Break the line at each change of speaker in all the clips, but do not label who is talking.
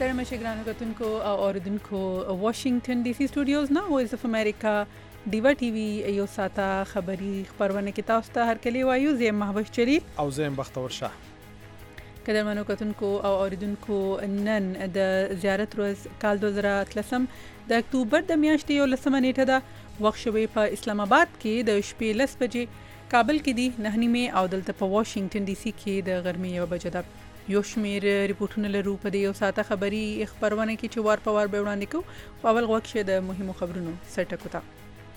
ستړي مشه ګرانو کتونکو او اوریدونکو واشنگټن ډي سي سټوډیوز نه وایس اف امریکا ډیوا ټي وي یو ساته خبری خبرونه کې تاسو ته هر کلی وایو زه محبوب چلیل
او زه بختور شاه
قدرمنو کتونکو او اوریدونکو نن د زیارت ورځ کال 2013 د اکتوبر د میاشتې یو لسمه نیټه ده وخت شوی په اسلام آباد کې د شپې 10 بجې کابل کې دی 9 او دلته په واشنگټن ډي سي کې د غرمې 1 بجې ده یو شمیر ریپورتونه لرو په دې یو ساته خبري خبرونه کې چې وار په وار به وړاندې کوو اول غوښه د مهمو خبرونو سرټکو ته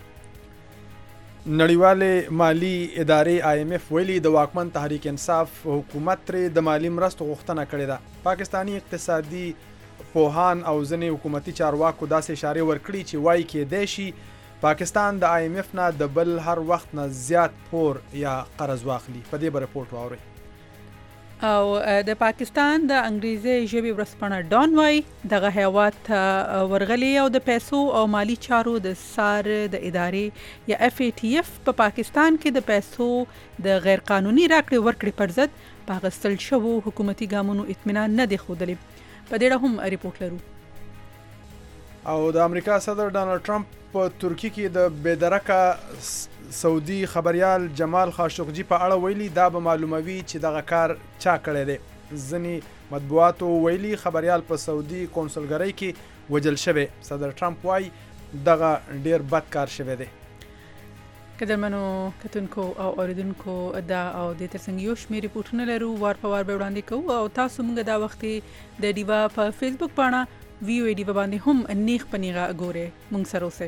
نړیواله مالی ادارې IMF ویلي د واکمن تحریک انصاف حکومت ترې د مالی مرستو غوښتنه کړې ده پاکستانی اقتصادي پوهان او ځینې حکومتي چارواکو داسې اشاره ورکړي چې وایي کې دی شي پاکستان د IMF نه د بل هر وخت نه زیات پور یا قرض واخلي په دې رپورت واوري
او د پاکستان د انګریزي ژبې ورسپانه ډان وای دغه هیواد ورغلي او د پیسو او مالی چارو د سار د ادارې یا FATF په پاکستان کې د پیسو د غیر قانوني راکړې ورکړې پر ضد پاغستل شوو حکومتي ګامونو اطمینان نه دی خوده په دې اړه هم ریپورت لرو
او د امریکا صدر ډانلډ ټرمپ په ترکی کې د بېدرکه سعودي خبريال جمال خاشقجي په اړه ویلي دا به معلوموي چې دغه کار چا کړی دی ځینې مطبوعاتو ویلي خبريال په سعودي کونسلګرۍ کې وجل شوی صدر ټرمپ وايي دغه ډیر بد کار شوی دی
قدرمنو کتونکو او اوریدونکو دا او د ترڅنګ یو شمېر ریپورتونه لرو وار په وار به وړاندې کوو او تاسو موږ دا وخت د ډیوا په فیسبوک باندې ویو ډیوا باندې هم نیغ پنیغه ګوره مونږ سره اوسئ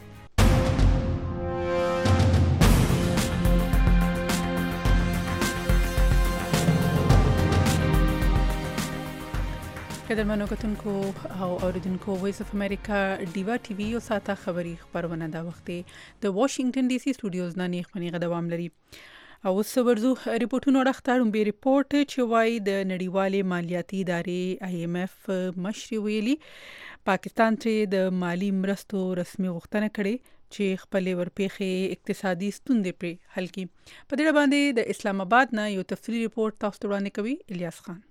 قدرمنو کتونکو او اوریدونکو وایس اف امریکا ډیوا ټي وي او ساته خبری خبرونه دا وخت د واشنگټن ډي سي سټوډیوز نه نیغ پنیغه دوام لري او ورځو ریپورتونو راختاروم به ریپورت چې وایي د نړیوالې مالیاتي ادارې IMF مشر ویلي پاکستان ته د مالی مرستو رسمي غوښتنه کړې چې خپل ورپېخي اقتصادي ستونزې پر حل کړي په دې باندې د اسلام آباد نه یو تفصیلی ریپورت تاسو ته وړاندې کوي الیاس خان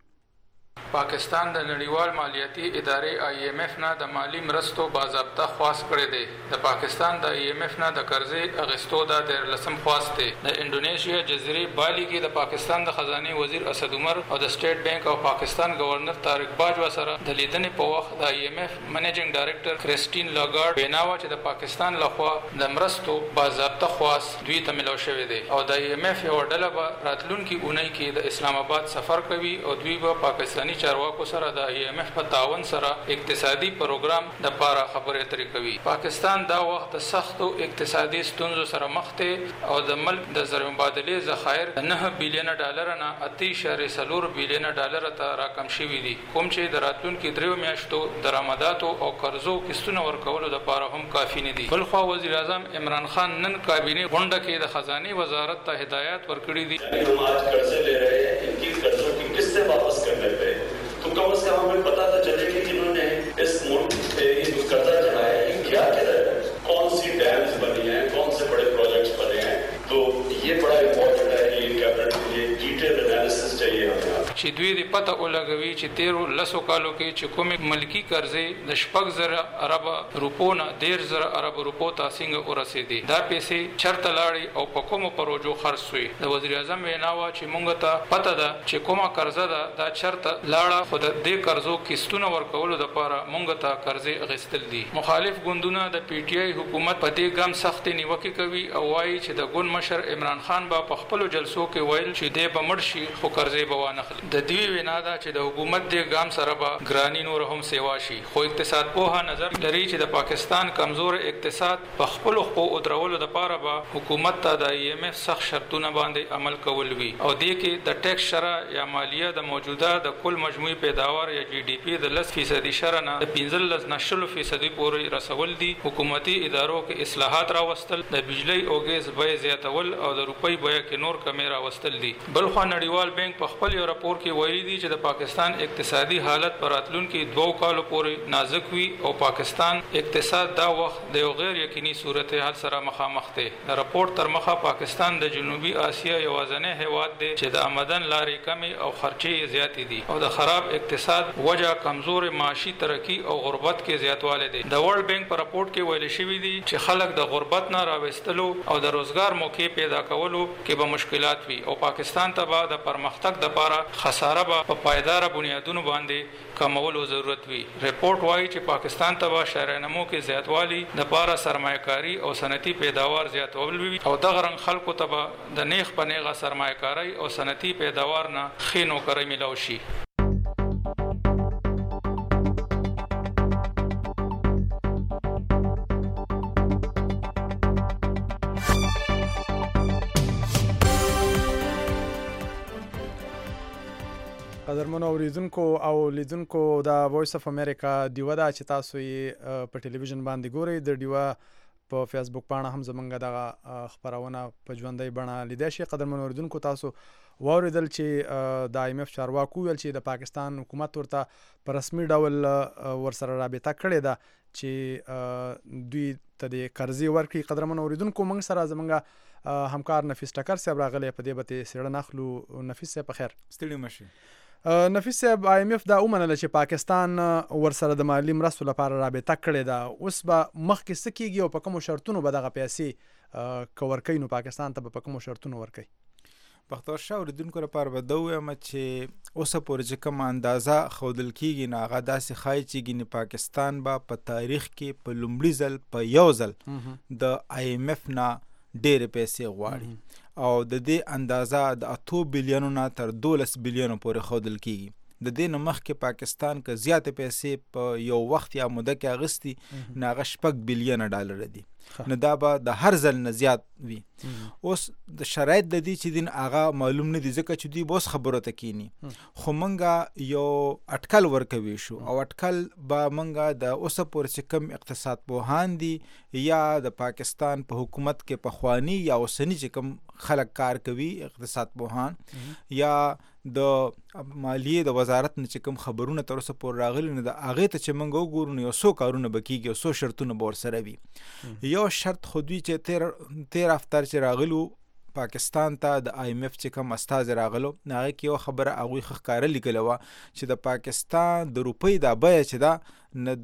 پاکستان د نړیوال مالیاتي ادارې IMF نه د مالی مرستو باضابطه خواست کړی دی د پاکستان د IMF نه د قرضې اغستو د 13 خواست دی د انډونیشیا جزیرې بالی کې د پاکستان د خزانه وزیر اسد عمر او د سټیټ بانک اف پاکستان گورنر طارق باجوا سره د لیدنې په وخت د IMF منیجینګ ډایریکټر کریسټین لاګارد بیناوه چې د پاکستان لخوا د مرستو باضابطه خواست دوی ته ملو شوی دی او د IMF یو ډله به راتلونکي اونۍ کې د اسلام آباد سفر کوي او دوی به پاکستاني چارواکو سره د IMF په تعاون سره اقتصادي پروګرام د پاره خبرې اترې کوي پاکستان دا وخت د سختو اقتصادي ستونزو سره مخ ته او د ملک د زر مبادلې ذخایر 9 بلین ډالر نه 8.4 بلین ډالر ته راکم شوي دي کوم چې د راتلونکو 3 میاشتو درآمداتو او قرضو قسطونو ورکولو لپاره هم کافي نه دي بلخو وزیر اعظم عمران خان نن کابینه غونډه کې د خزانه وزارت ته هدایت ورکړي دي
हम आज कर्जे ले रहे हैं इनकी कर्जों की किस्तें वापस करने पे तो कम से कम हमें पता तो चले कि इन्होंने इस मुल्क पे ये कर्जा चढ़ाया है ये क्या कह रहे हैं कौन सी डैम्स बनी हैं कौन से बड़े प्रोजेक्ट्स बने हैं तो ये बड़ा इम्पोर्टेंट है कि कैबिनेट के लिए डिटेल एनालिसिस चाहिए हमें
چې دوی د پته ولګوي چې 13 کالو کې چې کومې ملکی قرضې د 6,000 ارب روپو نه 13,000 ارب روپو ته څنګه ورسېدي دا پیسې چرته لاړې او په کومو پروژو خرڅ شوې د وزیر اعظم ویناوه چې مونږ ته پته ده چې کومه قرضه ده دا چرته لاړه خو د دې قرضو قسطونه ورکولو لپاره مونږ ته قرضې اغستل دي مخالف ګوندونه د PTI حکومت په دې ګام سخت نیوکه کوي او وايي چې د ګوند مشر عمران خان به په خپل جلسو کې ویل چې دې به مړ شي خو قرضې به وانه خلي د دوی وینا ده چې د حکومت د ګام سره به ګرانی نور هم سیوا شي خو اقتصاد پوها نظر لري چې د پاکستان کمزور اقتصاد په خپل خو او درولو لپاره به حکومت ته د IMF سخت شرطونه باندې عمل کول وي او دې کې د ټیکس شرع یا مالیه د موجوده د کل مجموعي پیداوار یا GDP د 10% شرع نه د 15.9% پورې رسول دي حکومتي ادارو کې اصلاحات راوستل د بجلی او ګیس بیه زیاتول او د روپۍ بیه کې نور کمی راوستل دي بلخو نړیوال بانک په خپل یو راپور کې ویلي دي چې د پاکستان اقتصادي حالت پر راتلونکي 2 کالو پورې نازک وي او پاکستان اقتصاد دا وخت د یو غیر یقیني صورتحال سره مخامخ دی. د راپورټ تر مخه پاکستان د جنوبي اسیا یوازینی هیواد دی چې د آمدن لارې کمې او خرچې زیاتې دي او د خراب اقتصاد وجه کمزور معاشي ترقی او غربت کې زیاتوالی دی. د ورلد بانک په راپورټ کې ویل شوي دي چې خلک د غربت نه راوستلو او د روزګار موقع پیدا کولو کې به مشکلات وي او پاکستان ته به د پرمختګ لپاره خساره به په پایدار بنیادونو باندې کمولو ضرورت وي. رپورټ وایي چې پاکستان ته به شرعي نمو کې زیاتوالی د لپاره سرمایه‌کاري او صنعتي پیداوار زیاتول وي او دغه رنګ خلکو ته به د نیغ په نیغه سرمایه‌کاري او صنعتي پیداوار نه ښې نوکرۍ میلاو شي.
قدرمنو اوریدونکو او لیدونکو د وایس اف امریکا دیوه دا چې تاسو یې په ټلویزیون باندې ګورئ. د دیوه په فیسبوک پاڼه هم زمونږ دغه خپرونه په ژوندۍ بڼه لیدای شي. قدرمنو اوریدونکو تاسو واوریدل چې د IMF چارواکو ویل چې د پاکستان حکومت ورته په رسمي ډول ورسره رابطه کړې ده چې دوی ته د قرضې ورکړي. قدرمنو اوریدونکو موږ سره زمونږ همکار نفیس ټکر صاحب راغلی په دې به څېړنه اخلو. نفیس صاحب په خیر.
ستړي مشي.
نفیس صاحب IMF دا ومنله چې پاکستان ورسره د مالی مرستو لپاره رابطه کړې ده. اوس به مخکې څه کیږي او په کومو شرطونو به دغه پیسې که ورکوي نو پاکستان ته به په کومو شرطونو ورکوي؟
بختور شاه اوریدونکو لپاره به دا ووایم چې اوسه پورې چې کومه اندازه ښودل کېږي نو هغه داسې ښایي چې ګینې پاکستان به په تاریخ کې په لومړي ځل په یو ځل د IMF نه ډېرې پیسې غواړي او د دې اندازه د 8 بلیونو نه تر 12 بلیونو پورې ښودل کېږي. د دې نه مخکې پاکستان که زیاتې پیسې په یو وخت یا موده کې اخیستي نو هغه 6 بلیونه ډالره دي. نو دا به د هر ځل نه زیات وي. اوس د شرایط د دې چې دین هغه معلوم نه دي ځکه چې دوی به اوس خبرو ته کینی خو موږ یو اټکل ورکوي شو او اټکل به موږ د اوسه پورې چې کوم اقتصاد پوهان دي یا د پاکستان په حکومت کې پخوانی یا اوسنی چې کوم خلک کار کوي اقتصاد پوهان یا د مالیې د وزارت نه چې کوم خبرونه تر اوسه پورې راغلي نو د هغې ته چې موږ وګورو نو یو څو کارونه به کېږي او څو شرطونه به ورسره وي. یو شرط خو دوی چې تیر افتر چې راغلو پاکستان ته د IMF چې کوم استازی راغلو هغې کې یو خبره هغوی ښه ښکاره لیکلې وه چې د پاکستان د روپۍ دا بیه چې ده نه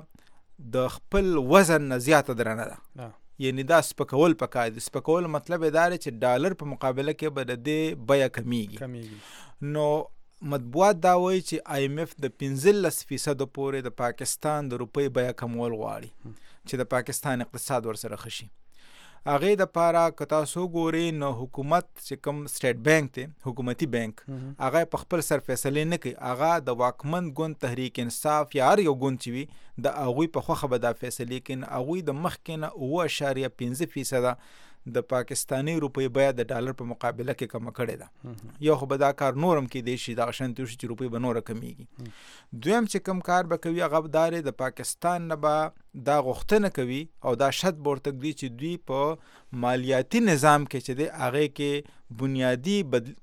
دا د خپل وزن نه زیاته درنه ده. یعنی دا سپکول پکار دي. سپکول مطلب یې دا دی چې ډالر په مقابله کې به د دې بیه کمیږي. نو مطبوعات دا وایي چې IMF د 15% پورې د پاکستان د روپۍ بیه کمول غواړي چې د پاکستان اقتصاد ورسره ښه شي. هغې دپاره که تاسو وګورئ نو حکومت چې کوم سټیټ بانک دی حکومتي بانک هغه په خپل سر فیصلې نه کوي. هغه د واکمن ګوند تحریک انصاف یا هر یو ګوند چې وي د هغوی په خوښه به دا فیصلې کوي. هغوی د مخکې نه 9.5% د پاکستانی روپۍ بیه د ډالر په مقابله کې کمه کړې ده. یو خو به دا کار نورم کېدی شي دغه شانتې وشي چې روپۍ به نوره کمیږي. دویم چې کوم کار به کوي هغه دا دی د پاکستان نه به دا غوښتنه کوي او دا شرط به ورته ږدي چې دوی په مالیاتي نظام کې چې دی هغې کې بنیادي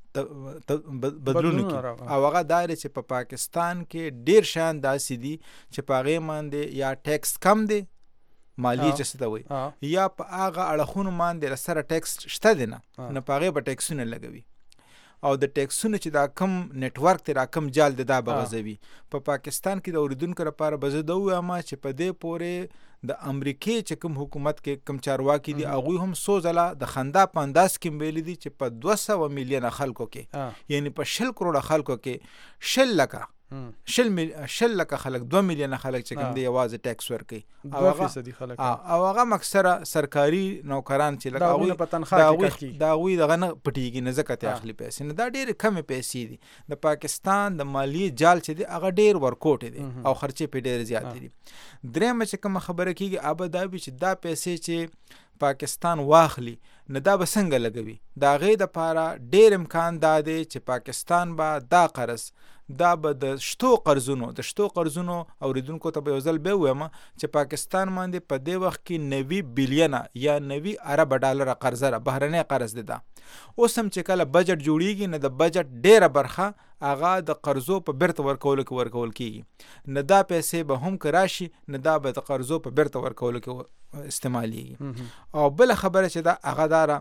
بدلون وکړي او هغه دا دی چې په پاکستان کې ډېر شیان داسې دي چې په هغې باندې یا ټیکس کم دی مالیې چې څه ته وایي یا په هغه اړخونو باندې سره ټیکس شته دی نه په هغې به ټیکسونه لګوي او د ټیکسونو چې دا کم نیټورک دی را کم جال دی دا به غځوي. په پاکستان کې د اوریدونکو لپاره به زه دا ووایم چې په دې پورې د امریکې چې کوم حکومت کې کوم چارواکي دي هغوی هم څو ځله د خندا په انداز کې ویلي دي چې په 200 میلیونه خلکو کې یعنی په 100 کروړه خلکو کې 100 لکه 100 لکه خلک 2 میلیونه خلک چې کوم دی یوازې ټیکس ورکوي
2% خلک
او هغه اکثره سرکاري نوکران چې لکه د هغوی دغه نه پټېږي نه ځکه ترې اخلي پیسې نه دا ډېرې کمې پیسې دي. د پاکستان د مالیې جال چې دی هغه ډېر ورکوټې دی او خرچې پرې ډېرې زیاتې دي. درېیمه چې کومه خبره کېږي هغه دا وي چې دا پیسې چې پاکستان واخلي نه دا به څنګه لګوي. د هغې دپاره ډېر امکان دا دی چې پاکستان به دا قرض دا به د شتو قرضونو اوریدونکو ته به یو ځل بیا ووایم چې پاکستان باندې په دې وخت کې 90 بلیونه یا 90 ارب ډالره قرضه ده بهرنی قرض دی. دا اوس هم چې کله بجټ جوړیږي نه د بجټ ډیره برخه هغه د قرضو په بیرته ورکولو کې ورکول کیږي، نه دا پیسې به هم که راشي نه دا به د قرضو په بیرته ورکولو کې استعمالیږي. او بل خبره چې دا هغه داره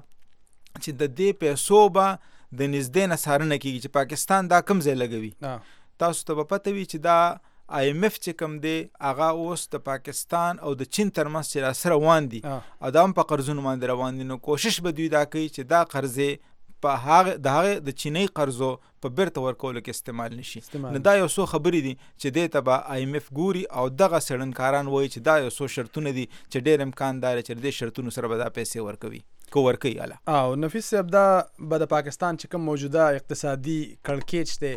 چې د دې پیسو به د نږدې نه څارنه کیږي چې پاکستان دا کم ځای لګوي. تاسو ته به پته وي چې دا IMF چې کوم دی هغه اوس د پاکستان او د چین ترمنځ چې راسره روان دي او دا هم په قرضونو باندې روان دي، نو کوشش به دوی دا کوي چې دا قرضې په هغه د چینی قرضو په بیرته ورکولو کې استعمال نشي. نو دا یو څو خبرې دي چې دې ته به IMF ګوري او دغه څېړنکاران وایي چې دا یو څو شرطونه دي چې ډېر امکان داره چې دې شرطونو سره به دا پیسې ورکوي ورکوي.
او نفیس صاحب دا به د پاکستان چې کوم موجوده اقتصادي کړکېچ دی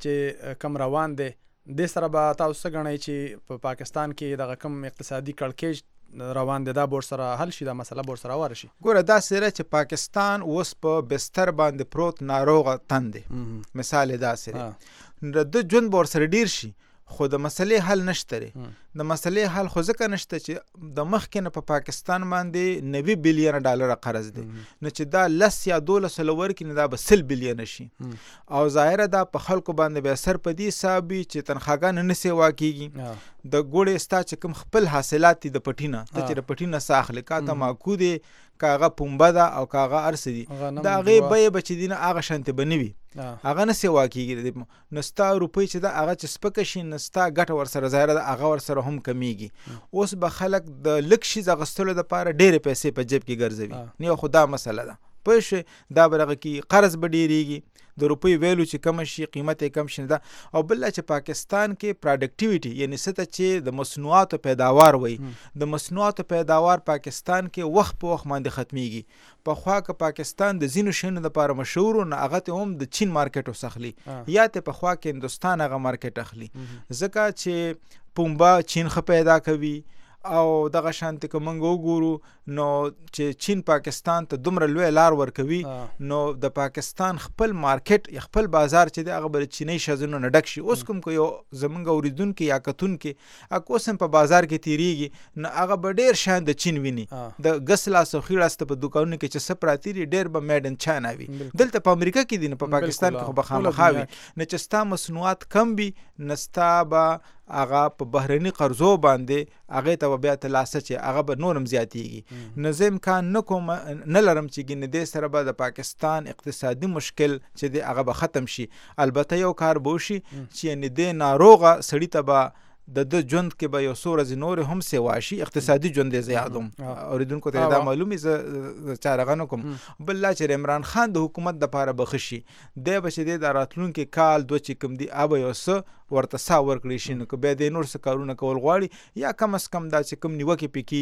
چې کم روان دی د سره به تاسو څه ګڼئ چې په پاکستان کې دغه کم اقتصادي کړکېچ روان دی دا به ورسره حل شي، دا مسله به ورسره هواره شي؟
ګوره داسې ده چې پاکستان اوس په بستر باندې پروت ناروغه تن دی، مثال یې داسې دی، د ژوند به ورسره ډیر شي خو د مسلې حل نشته دی. د مسلې حل خو ځکه نشته چې د مخکې نه په پاکستان باندې 90 بلین ډالر قرض دی، نو چې دا 10 یا 12 ورکړي نو دا به 100 بلین شي. او ظاهره دا په خلکو باندې به اثر په دې حساب وي چې تنخواګانې نه سیوا کېږي. د ګوړې ستا چې کوم خپل حاصلات دي د پټینه ته چې د پټینه څه اخلي کا ته ماکو دی که هغه پنبه ده او که هغه ارس دي د هغې بیې به چې دي نه هغه شانتې به نه وي، هغه نه سیوا کېږي. نو ستا روپۍ چې ده هغه چې سپکه شي نو ستا ګټه ورسره ظاهره ده هغه ورسره هم کمیږي. اوس به خلک د لږ شیز اخیستلو دپاره ډېرې پیسې په جیب کې ګرځوي، نو خو دا مسله ده پوه شوې، دا به دغه کې قرض به ډېرېږي، د روپۍ ویلو چې کم شي قیمت یې کم شي ده. او بل چې پاکستان کې پروډکټیویټي یعنی څه ته چې د مصنوعاتو پیداوار وایي، د مصنوعاتو پیداوار پاکستان کې وخت په وخت باندې ختمیږي. پخوا که پاکستان د ځینو شیانو دپاره مشهور و نو هغه ته هم د چین مارکیټ وسخلي یا ته پخوا کې هندوستان هغه مارکیټ اخلي، ځکه چې پنبه چین ښه پیدا کوي. او دغه شانتې که موږ وګورو نو چې چین پاکستان ته دومره لوی لار ورکوي نو د پاکستان خپل مارکیټ یا خپل بازار چې دی هغه به د چینی شازونو نه ډک شي. اوس کوم که یو زموږ اوریدونکي یا کتونکي هغه اوس هم په بازار کې تیریږي نو هغه به ډېر شیان د چین ویني، د ګس لاس او ښي لاس ته په دوکانونو کې چې څه پراته دي ډېر به میډ ان چاینا وي. دلته په امریکا کې دي نو په پاکستان کې خو به خامخا وي، نو چې ستا مصنوعات کم وي نو ستا به هغه په بهرني قرضو باندې هغې ته به بیا ترلاسه چې هغه به نور هم زیاتېږي. نو زه امکان نه لرم چې ګینې دې سره به د پاکستان اقتصادي مشکل چې دی هغه به ختم شي. البته یو کار به وشي چې یعنې دې ناروغه سړي ته به د ژوند کې به یو څو ورځې نورې هم سیوا شي، اقتصادي ژوند یې زه یادوم اورېدونکو ته دا معلوم وي زه چارغه نه کوم. بل لا چې عمران خان د حکومت دپاره به ښه شي دی به چې دی د راتلونکي کال دوه چې کوم دي هغه به یو څه ورته سا ورکړی شي، نو که بیا دی نور څه کارونه کول غواړي یا کم از کم دا چې کوم نیوکې پې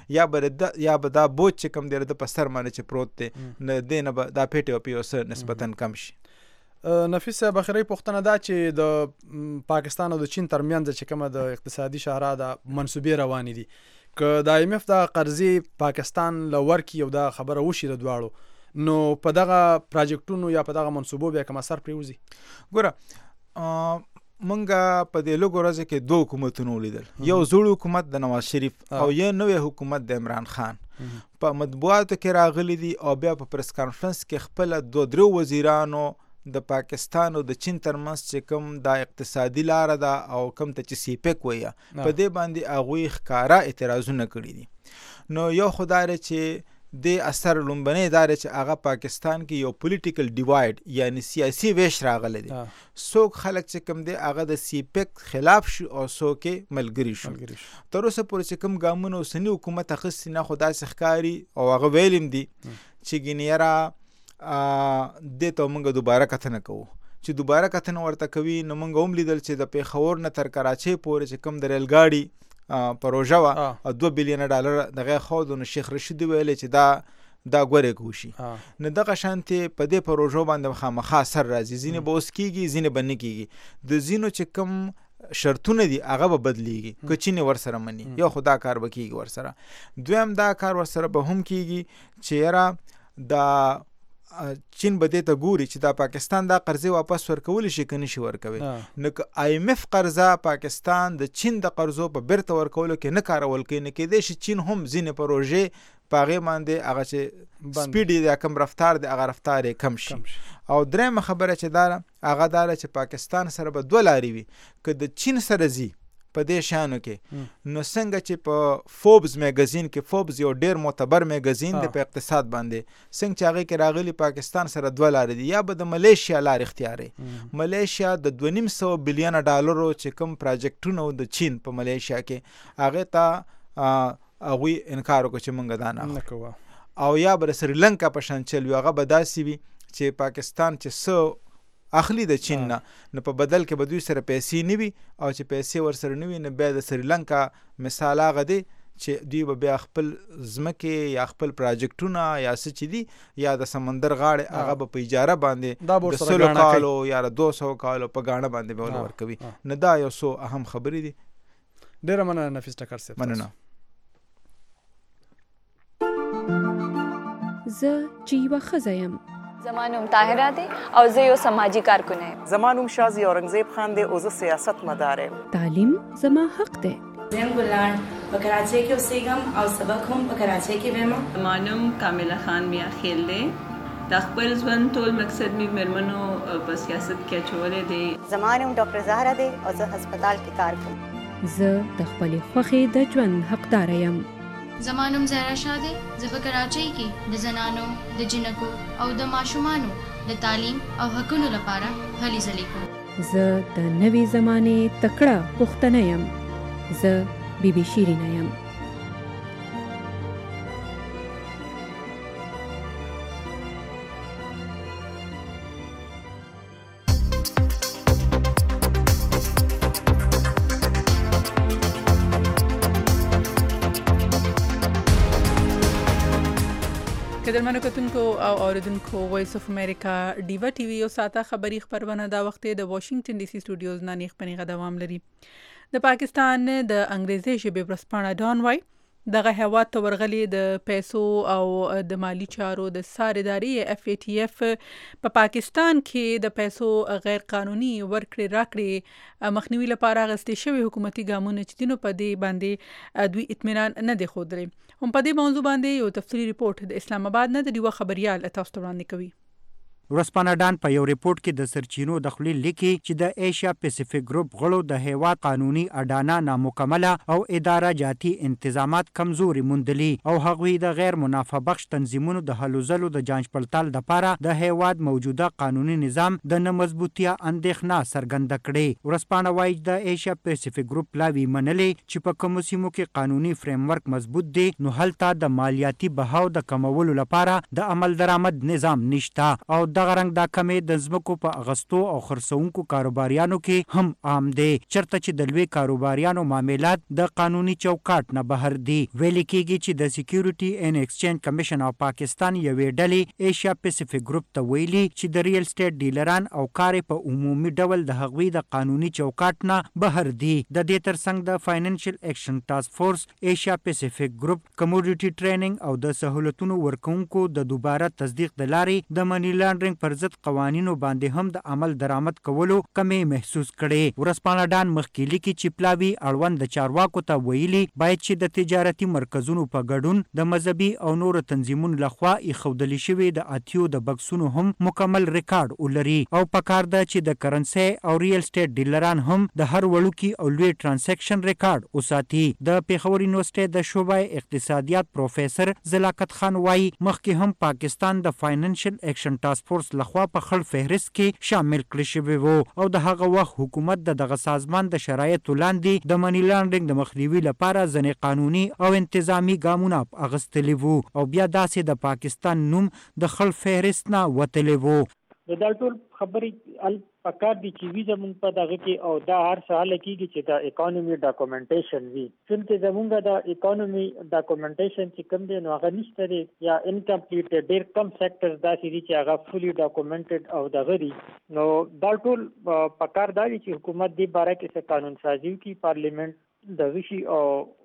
کېږي یا به دا بوج چې کوم دی د په سر باندې چې پروت دی نو دې نه به دا پیټې به یو څه نسبتا کم شي.
نفیس صاحب اخري پوښتنه دا چې د پاکستان او د چین ترمنځ چې کومه د اقتصادي شاهراه د منصوبې روانې دي که د IMF د قرضې پاکستان له ورکړي او دا خبره وشي د دواړو نو په دغه پراجیکټونو یا په دغه منصوبو بیا کوم اثر پرېوځي؟
ګوره مونږ په دې لږو ورځو کې دوه حکومتونه ولیدل، یو زوړ حکومت د نواز شریف او یو نوی حکومت د عمران خان. په مطبوعاتو کې راغلي دي او بیا په پریس کانفرنس کې خپله 2-3 وزیرانو د پاکستان او د چین ترمنځ چې کوم دا اقتصادي لاره ده او کوم ته چې سیپک وایه په دې باندې هغوی ښکاره اعتراضونه کړي دي. نو یو خو دا چې د اثر لومبنی دا چې هغه پاکستان کې یو پولیټیکل ډیوایډ یعنی سیاسي ویش راغلی دی، څوک خلک چې کوم دی هغه د سیپک خلاف شو او څوک یې ملګري شو. تر اوسه پورې چې کوم ګامونه اوسني حکومت اخیستي نه خو داسې ښکاري او هغه ویلیم دي چې ګینې یاره دې ته موږ دوباره کتنه کوو، چې دوباره کتنه ورته کوي نو موږ هم لیدل چې د پېښور نه تر کراچۍ پورې چې کوم د ریل ګاډي پروژه وه او 2 بلین ډالر دغه یې ښود نو شیخ رشید ویلی چې دا ګورې کوشي. نو دغه شانتې په دې پروژو باندې خامخا اثر راځي، ځینې به اوس کېږي ځینې به نه کېږي، د ځینو چې کوم شرطونه دي هغه به بدلیږي که چین ورسره مني، یو خو دا کار به کېږي ورسره، دویم دا کار ورسره به هم کېږي چې یاره د چین به دې ته ګوري چې دا پاکستان دا قرضې واپس ورکولی شي که نشي ورکوي. نو که IMF قرضه پاکستان د چین د قرضو په بیرته ورکولو کې نه کارول کوي نو کېدای شي چین هم ځینې پروژې په هغې باندې هغه چې سپیډ یا کم رفتار دی هغه رفتار یې کم شي. او درېیمه خبره چې دا هغه دا چې پاکستان سره به 2 لارې وي. که د چین سره ځي په دې شانو کې نو څنګه چې په فوربس میګزین کې، فوربس یو ډیر معتبر میګزین دی په اقتصاد باندې، څنګه چې هغه کې راغلی پاکستان سره 2 لارې دي. یا به د ملیشیا لار اختیاري. ملیشیا د 2.5 بلین ډالرو چې کوم پروجیکټونه د چین په ملیشیا کې هغه ته هغوی انکار وکړو چې موږ دا نه کوو. او یا به سریلنکا په شان چل وي، هغه به داسې وي چې پاکستان چې څه اخلي د چین نه نو په بدل کې به دوی سره پیسې نه وي، او چې پیسې ورسره نه وي نو بیا د سریلنکا مثال هغه دی چې دوی به بیا خپل ځمکې یا خپل پروجیکټونه یا څه چې دي یا د سمندر غاړې هغه به په اجاره باندې د 100 کالو یا 200 کالو په غاڼه باندې به ورکوي. نو دا یو څو اهم خبرې دي.
ډېره مننه نفیس ټکر صاحب.
مننه.
زه چې یوه ښځه یم.
زما نوم طاهره دی او زه یو سماجي کارکونه یم.
زما نوم شازي اورنګزیب خان دی او زه سیاست مدار یم.
تعلیم زما حق دی.
زه ګلان په کراچۍ کې اوسېږم او سبق هم په کراچۍ کې وایم.
زما نوم کامله خان میا خیل دی. د خپل ژوند ټول مقصد مې مېرمنو په سیاست کې اچولی دی.
زما نوم ډاکټر زهره دی او زه هسپتال کې کار کوم.
زه د خپلې خوښې د ژوند حقداره یم.
زما نوم زهرا شاه دی. زه په کراچۍ کې د زنانو، د جنکو او د ماشومانو د تعلیم او حقونو لپاره هلې ځلې کوم.
زه د نوې زمانې تکړه پښتنه یم. زه بی بی شیرینه یم.
قدرمنو کتونکو او اوریدونکو وایس اف امریکا ډیوا ټي وی او ساته خبری خبرونه دا وخت د واشنگټن ډي سي سټوډیوز نه نیخ پنی غدوام لري. د پاکستان د انګریزي ژبې ورسپانه ډان وای دغه هواد ته ورغلي د پیسو او د مالی چارو د سارداري FATF په پاکستان کې د پیسو غیر قانوني ورکړې راکړې مخنیوي لپاره غستې شوی حکومتي ګامونه چې دینو په دې باندې دوی اطمینان نه دی خوندري. هم په دې موضوع باندې یو تفصیلی ریپورت د اسلام آباد نه د ډیوا خبريال تاسو ته وړاندې کوي.
ورسپانه ډان په یو ریپورت کې د سرچینو د خلیل لیکي چې د ایشیا پیسفیک ګروپ غړو د هیواد قانوني اډانه نامکمله او اداره جاتی انتظامات کمزوري موندلي او هغوی د غیر منافع بخش تنظیمونو د هلو ځلو د جانچ پړتال لپاره د هیواد موجوده قانوني نظام د نمضبوطیا اندېښنه څرګنده کړې. ورسپانه وایي د ایشیا پیسفیک ګروپ لاوی منلي چې په کومو سیمو کې قانوني فریم ورک مضبوط دی نو هلته د مالیاتي بهاو د کمولو لپاره د عمل درآمد نظام نشته او دغه رنګ دا کمې د ځمکو په اغستو او خرڅونکو کاروباریانو کې هم عام دی چرته چې د لوی کاروباریانو معاملات د قانوني چوکاټ نه بهر دي. ویل کېږي چې د سکیورټي اینڈ ایکسچینج کمیشن آف پاکستان یوې ډلې ایشیا پیسفیک ګروپ ته ویلي چې د ریل اسټیټ ډیلران او کارې په عمومي ډول د هغوی د قانوني چوکاټ نه بهر دي. د دې ترڅنګ د فاینانشل ایکشن ټاسک فورس ایشیا پیسفیک ګروپ کموډیټي ټریننګ او د سہولتونو ورکونکو د دوباره تصدیق د لارې د منی لانډرینګ پر ضد قوانینو باندې هم د عمل درآمد کولو کمې محسوس کړي. ورسپانه ډان مخکې لیکي چې پلاوی اړوند د چارواکو ته ویلي باید چې د تجارتي مرکزونو په ګډون د مذهبي او نورو تنظیمونو لخوا ایښودل شوي د اتیو د بکسونو هم مکمل ریکارډ ولري او پکار ده چې د کرنسي او ریل اسټیټ ډیلران هم د هر وړوکي او لوی ترانزیکشن ریکارډ وساتي. د پیښور یونیورسيټي د شعبې اقتصادیات پروفیسور زلاقت خان وایي مخکې هم پاکستان د فاینانشل ایکشن ټاسک فورس لخوا په خړ فهرست کې شامل کړی شوی وو او د هغه وخت حکومت دغه سازمان د شرایطو لاندې د منی لانډرینګ د مخنیوي لپاره ځینې قانوني او انتظامی ګامونه اخیستلي وو او بیا داسې د پاکستان نوم د خړ فهرست نه وتلی وو.
دا ټول خبرې پکار دي چې وی زمونږ په دغه کې او دا هر څه حل کېږي چې دا اکانومي ډاکومنټیشن وي. څنګه زمونږ د اکانومي ډاکومنټیشن چې کوم دی نو هغه نشته دی یا انکمپلیټ ډېر کم سیکټرز داسې دي چې هغه فولي ډاکومنټډ او دغه دي. نو دا ټول پکار دی چې حکومت دې باره کې څه قانون سازي وکړي، پارلیمنت دغه شي او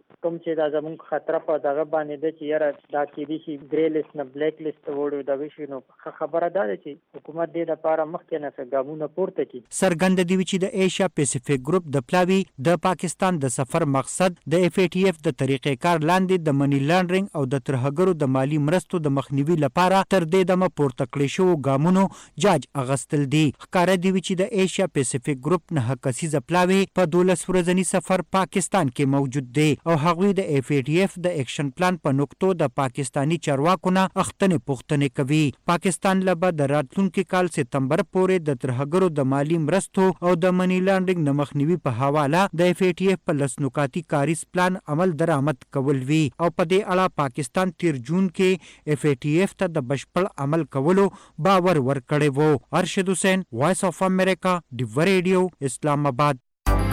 کوم چې دا زموږ خطر په دغه باندې ده چې یاره دا کېدای شي ګری لیست نه بلیک لیست ته وړو دغه شي، نو خبره دا ده چې حکومت دې لپاره مخکې نه څه ګامونه پورته کړي.
څرګنده دی چې د ایشیا پیسفیک ګروپ د پلاوي د پاکستان د سفر مقصد د اف ای ټی اف د طریقې کار لاندې د منی لانډرینګ او د ترهګرو د مالی مرستو د مخنیوي لپاره تر دې دمه پورته کړی شوو ګامونو جاج اغستل دي. ښکاره دی چې د ایشیا پیسفیک ګروپ 9 کسیزه پلاوي په 12 ورځني سفر پاکستان کې موجود دی او هغوی د اف ای ټی اف د اکشن پلان په نقطو د پاکستانی چارواکو نه اختنې پوښتنې کوي. پاکستان له به د راتلونکي کال سپتمبر پورې د ترهګرو د مالی مرستو او د منی لانډرینګ نه مخنیوي په حواله د اف ای ټی اف په لسنکاتي کاریز پلان عمل درآمد کول وی او په دې اړه پاکستان تیر جون کې اف ای ټی اف ته د بشپړ عمل کولو باور ورکړی وو. ارشد حسین، وایس اف امریکا، ډیو ریډیو، اسلام آباد.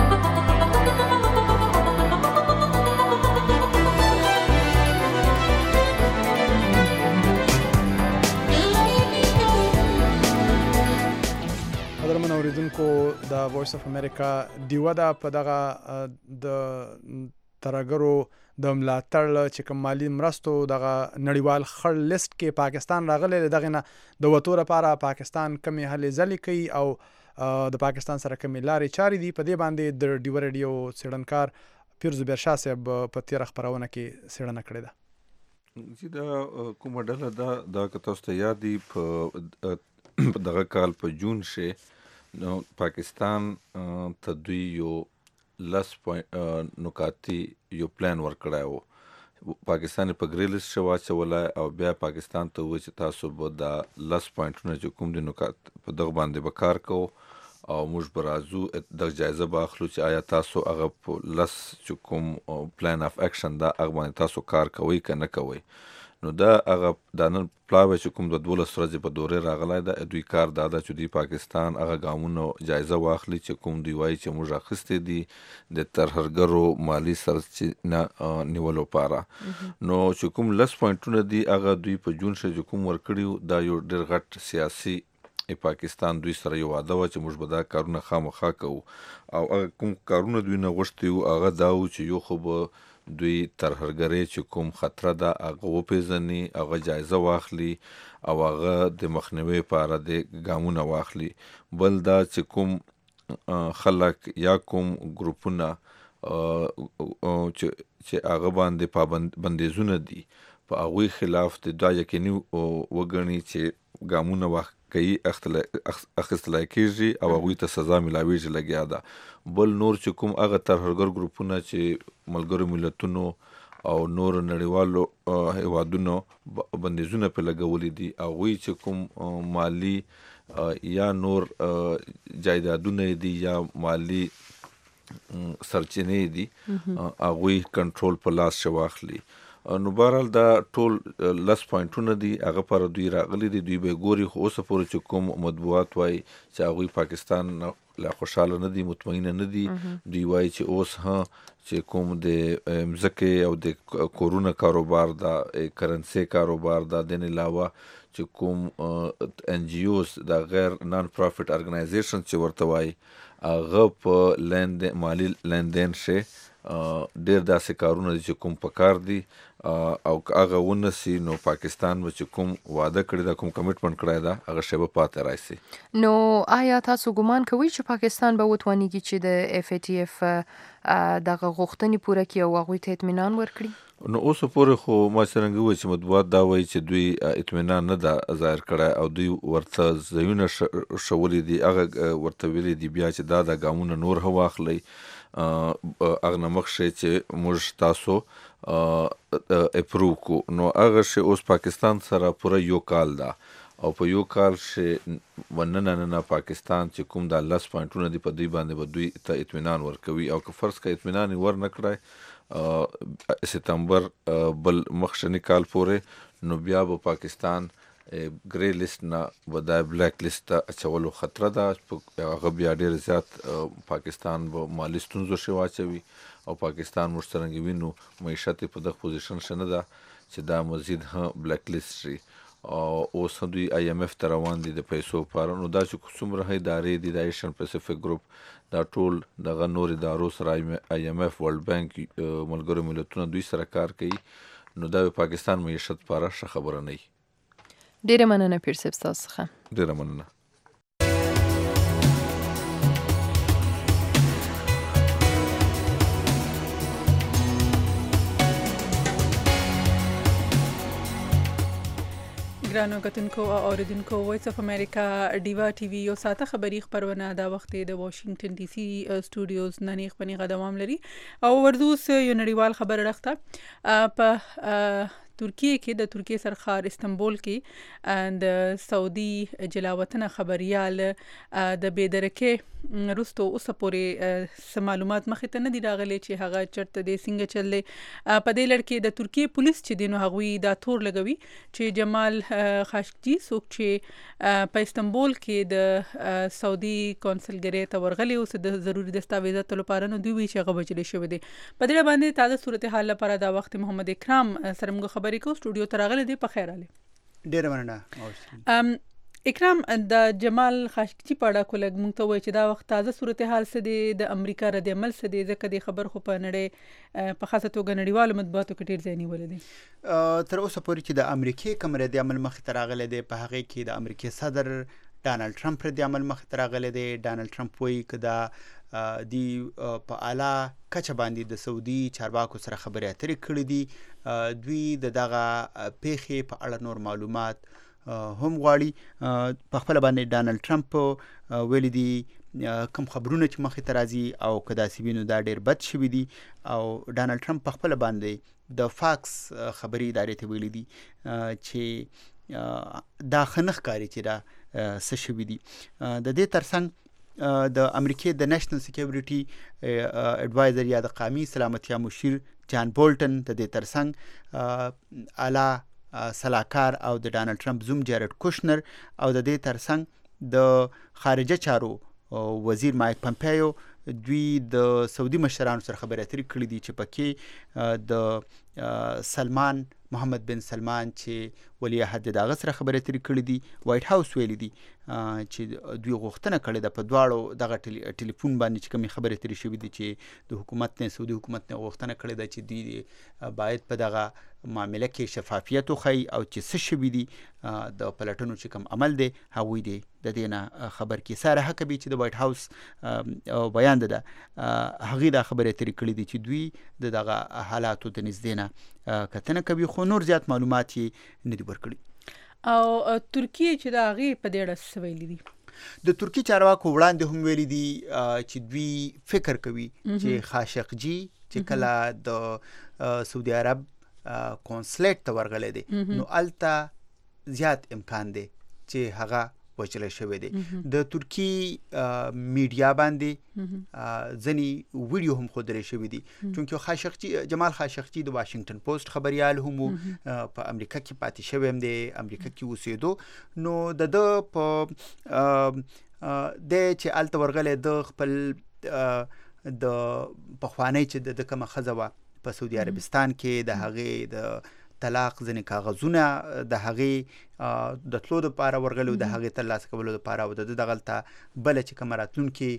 قدرمن اوریدونکو د وایس اف امریکا ډیوه ده په دغه د ترهګرو د ملاتړ چې کوم مالی مرستو دغه نړیوال خړ لیست کې پاکستان راغلی، دغه نه د وتو لپاره پاکستان کمې هلې ځلې کوي او د پاکستان سره کمې لارې چارې دي. په دې باندې د ډیو ریډیو څېړنکار پیر زبیر شاه صاحب په تېره خپرونه کې څېړنه کړې ده.
چې دا کومه ډله دا که تاسو ته یاد دي په دغه کال په جون کې نو پاکستان ته دوی یو 10 نکاتی یو پلان ورکړی و. پاکستان په ګری لیست کې واچولی او بیا پاکستان ته وویل چې تاسو به دا 10 پوینټونه چې کوم دي نکات په دغه باندې به کار کوو او موږ به راځو دغه جایزه به اخلو چې آیا تاسو هغه په 10 چې کوم پلان اف اکشن دا هغه باندې تاسو کار کوئ که نه کوئ. نو دا هغه دا نن پلاوی چې کوم د 12 ورځې په دورې راغلی ده، دوی کار دا ده چې دوی پاکستان هغه ګامونو جایزه واخلي چې کوم دوی وایي چې موږ اخیستې دي د ترهګرو مالی سرچینه نیولو لپاره. نو چې کوم 10 پوینټونه دي هغه دوی په جون کې کوم ورکړي، دا یو ډېر غټ سیاسي پاکستان دوی سره یو وعده وه چې موږ به دا کارونه خامخا کوو او هغه کوم کارونه دوی نه غوښتي وو هغه دا و چې یو خو به دوی ترهګرۍ چې کوم خطره ده هغه وپېژني، هغه جایزه واخلي او هغه د مخنیوي لپاره د ګامونه واخلي. بل دا چې کوم خلک یا کوم ګروپونه چې هغه باندې بندیزونه دي په هغوی خلاف د دا یقیني وګڼي چې ګامونه کوي اخیستلی کېږي او هغوی ته سزا میلاویږي لګیا ده. بل نور چې کوم هغه ترهګر ګروپونه چې ملګرو ملتونو او نور نړیوالو هیوادونو بندیزونه پرې لګولي دي، هغوی چې کوم مالی یا نور جایدادونه دي یا مالی سرچینې دي هغوی کنټرول په لاس کې واخلي. نو بهرحال دا ټول 10 پوینټونه دي هغه پر دوی راغلي دي. دوی به ګوري خو اوسه پورې چې کوم مطبوعات وایي چې هغوی پاکستان لا خوشحاله نه دي، مطمئنه نه دي. دوی وایي چې اوس چې کوم د مځکې او د کورونه کاروبار دا کرنسي کاروبار دا دین علاوه چې کوم ان جی اوز دا غیر نان پروفیټ ارګنایزیشن چې ورته وایي هغه په مالی لیندین شي ډېر داسې کارونه دي چې کوم پکار دي او که هغه ونسي نو پاکستان به چې کوم وعده کړی ده، کوم کمیټمنټ کړی ده، هغه شی به پاتې راشي.
نو آیا تاسو ګمان کوئ چې پاکستان به وتوانیږي چې د اف ای ټی اف دغه غوښتنې پوره کړي او هغوی ته اطمینان ورکړي؟
نو اوسه پورې خو ما څرنګه وویل چې مطبوعات دا وایي چې دوی اطمینان نه ده ظاهر کړی او دوی ورته ځایونه ښولي دي، هغه ورته ویلي دي بیا چې دا د ګامونه نور هم واخلئ هغه نه مخکې چې موږ تاسو اپروو کړو. نو هغه شی اوس پاکستان سره پوره یو کال ده او په یو کال کې ننه پاکستان چې کوم د 10 پوینټونه دي په دوی باندې به دوی ته اطمینان ورکوي او که فرض که اطمینان یې ور نه کړی ستمبر بل مخشنی کال پورې نو بیا به پاکستان ګری لیست نه به دا بلیک لیست ته اچولو خطره ده. هغه بیا ډېر زیات پاکستان به مالي ستونزو کې واچوي او پاکستان موږ څرنګه وینو معیشت په دغه پوزیشن کې نه ده چې دا مزید بلیک لیست شي اوس دوی IMF ته روان دي د پیسو لپاره. نو دا چې څومره ادارې دي د ایشین پیسفیک ګروپ دا ټول دغه نور ادارو سره IMF ورلد بانک ملګرو ملتونو دوی سره کار کوي. نو دا پاکستان معیشت لپاره ښه خبره نه وي.
ډیره مننه پیر صاحب تاسو څخه.
ډیره مننه.
ګرانو کتونکو او اوریدونکو وایس اف امریکا ډیوا ټي وي یو ساته خبری خبرونه دا وخت د واشنگټن ډي سي سټوډیوز نه نیغ پنی غدوام لري او وردوس یو نړیوال خبر راخته په ترکیه کې د ترکیه سرخار استنبول کې د سعودي جلاوطن خبريال د بيدرکه رستو اوس پورې معلومات مخې ته نه دی راغلي چې هغه چرته د څنګه چلې په دې لړ کې د ترکیه پولیس چې دینو هغوی دا تور لګوي چې جمال خاشقجي څوک چې په استنبول کې د سعودي کونسلګری ته ورغلي او د ضروري دستاویزات لپاره نو دوی چې هغه بچل شوی دي. په دې باندې تازه صورتحال لپاره دا وخت محمد اکرام سرمغه خبرې کو سټوډیو ته راغلي دی. په خیر علي.
ډیر مننه.
اکرام د جمال خاشقجي په اړه کولګ مونږ ته وایي چې دا وخت تازه صورتحال څه دی د امریکا رد عمل څه دی ځکه د خبر خو په نړۍ په خاصه توګه نړیوالو مطبوعاتو کې ډیر ځای نیولې دي.
تر اوسه پورې چې د امریکای کوم رد عمل مخې ته راغلی دی په هغه کې د امریکای صدر ډانلډ ټرمپ رد عمل مخې ته راغلی دی. ډانلډ ټرمپ وایي چې دا دی په اعلی کچه باندې د سعودي چارواکو سره خبرې اترې کړې دي. دوی دغه پیښې په اړه نور معلومات هم غواړي. په خپل باندې ډانلډ ټرمپ ویلي دي کوم خبرونه چې مخې ته راځي او که داسې وي نو دا ډېر بد شوي دي. او ډانلډ ټرمپ په خپل باندې د فاکس خبري ادارې ته ویلي دي چې دا ښه نه ښکاري چې دا څه شوي دي. د دې ترڅنګ د امریکای د نېشنل سکیورټي اډوایزر یا د قومي سلامتیا مشیر جان بولټن د دې ترڅنګ اعلی سلاکار او د ډانلډ ټرمپ زوم جارډ کوشنر او د دې ترڅنګ د خارجه چارو وزیر مایک پمپیو دوی د سعودي مشرانو سره خبرې اترې کړې دي چې پکې د سلمان محمد بن سلمان چې ولی عهد دغه سره خبرې اترې کړې دي. وایټ هاوس ویلي دي چې دوی غوښتنه کړې ده په دواړو دغه ټلیفون باندې چې کومې خبرې اترې شوې دي چې د حکومت نه سعودي حکومت نه غوښتنه کړې ده چې دوی باید په دغه معامله کې شفافیت وښيي او چې څه شوي دي د پلټنو چې کوم عمل دی هغوی دی د دې نه خبر کې. ساره حقبي چې د وایټ هاوس بیان ده هغې دا خبرې اترې کړې دي چې دوی د دغه حالاتو د نږدې نه کتنه کوي خو نور زیات معلومات یې نه دي ورکړي.
او ترکیه چې دا هغې په دې اړه څه ویلي دي؟
د ترکی چارواکو وړاندې هم ویلي دي چې دوی فکر کوي چې خاشقجي چې کله د سعودي عرب کونسلیټ ته ورغلی دی نو الته زیات امکان دی چې هغه وچلی شوی دی. د ترکی میډیا باندې ځنی ویډیو هم ښودلی شوي دي چونکه خاشقجي جمال خاشقجي د واشنگټن پوسټ خبریال هم په امریکا کې پاتې شوی هم دی امریکا کې اوسېدو نو د چې الته ورغلی د خپل د پخوانی چې د کومه ښځه وه په سعودي عربستان کې د هغې د طلاق ځینې کاغذونه د هغې د تلو دپاره ورغلي د هغې ترلاسه کولو دپاره او د دغلته بله چې کومه راتلونکې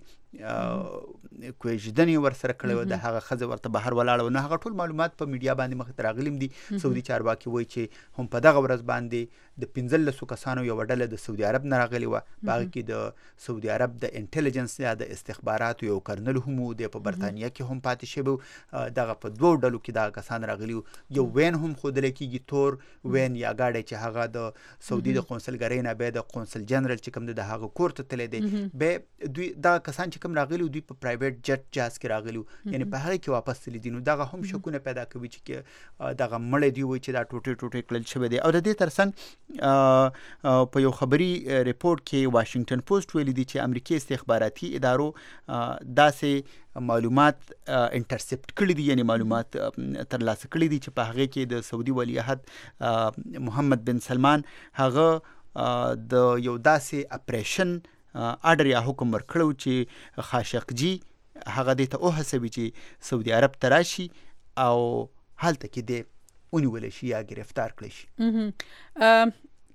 کوژدنې ورسره کړې وه د هغه ښځه ورته بهر ولاړه وه نو هغه ټول معلومات په میډیا باندې مخې ته راغلي دي. سعودي چارواکي وایي چې هم په دغه ورځ باندې د 15 کسانو یوه ډله د سعودي عرب نه راغلې وه په هغه کې د سعودي عرب د انټیلیجنس یا د استخباراتو یو کرنل هم و د په برطانیه کې هم پاتې شوی دغه په دوو ډلو کې دغه کسان راغلي یو وین هم ښودلی کېږي تور وین یا ګاډی چې هغه د سعودي د قونسلګرۍ نه بیا د قونسل جنرال چې کوم د هغه کور ته تللی دی بیا دوی دغه کسان چې کوم راغلي دوی په پرایویټ جټ جهاز کې راغلي یعنې په هغې کې واپس تللي دي نو دغه هم شکونه پیدا کوي چې دغه مړی دوی وایي چې دا ټوټې ټوټې کړل شوی دی. او د دې ترڅنګ په یو خبري ریپورټ کې واشنگټن پوسټ ویلي دي چې امریکایي استخباراتي ادارو داسې معلومات انټرسپټ کړي دي یعنی معلومات ترلاسه کړي دي چې په هغې کې د سعودي ولیعهد محمد بن سلمان هغه د یو داسې اپریشن آرډر یا حکم ورکړو چې خاشقجي هغه دې ته وهڅوي چې سعودي عرب ته راشي او هلته کې دې ونیولی شي یا ګرفتار کړی شي.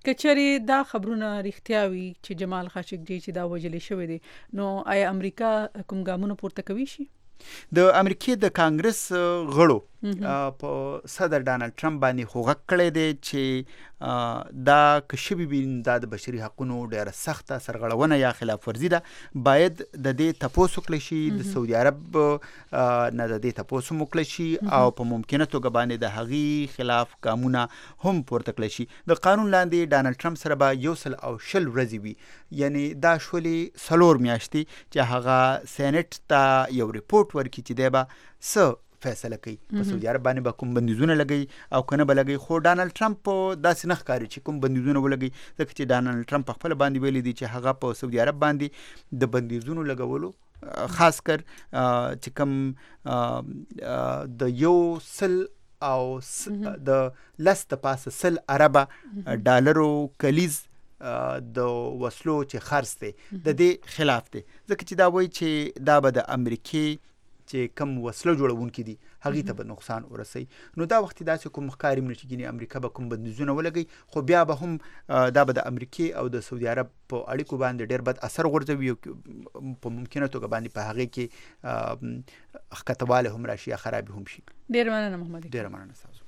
کچري دا خبرونه رښتیا وي چې جمال خاشقجي چې دا وجلې شوی دی نو آیا امریکا کوم ګامونه پورته کوي شي؟
د امریکای د کانګرس غړو په صدر ډانلډ ټرمپ باندې خوغه کړی دی چې دا کشبي بین د بشري حقوقو ډیره سخته سرغړونه یا خلاف ورزي ده باید د دې تپوس وکړي شي د سعودي عرب نه د دې تپوس وکړي شي او په ممکنه توګه باندې د هغې خلاف ګامونه هم پورته کړي شي. د قانون لاندې ډانلډ ټرمپ سره به 120 ورځې وي یعنی دا شولې 4 میاشتې چې هغه سېنات ته یو ریپورت ورکړي چې دی به څه فیصله کوي په سعودي عرب باندې به کوم بندیزونه لګي او کنه به لګي. خو ډانلډ ټرمپ داسې نه ښکاري چې کوم بندیزونه ولګي ځکه چې ډانلډ ټرمپ خپل باندې ویلي دي چې هغه په سعودي عرب باندې د بندیزونو لګولو خاص کر چې کوم د 100 او د لس د پاسه 100 اربه ډالرو کلیز د وسلو چې خرڅ دی د دې خلاف دی ځکه چې دا وایي چې دا به د امریکای چې کم وسله جوړونکي دي هغې ته به نقصان ورسوي. نو دا وخت داسې کوم ښکاري نه چې ګینې امریکا به کوم بندیزونه ولګوي خو بیا به هم دا به د امریکای او د سعودي عرب په اړیکو باندې ډېر بد اثر غورځوي او په ممکنه توګه باندې په هغې کې ښکتوالی هم راشي یا خرابي هم شي.
ډېر مننه محمد.
ډېر مننه تاسو.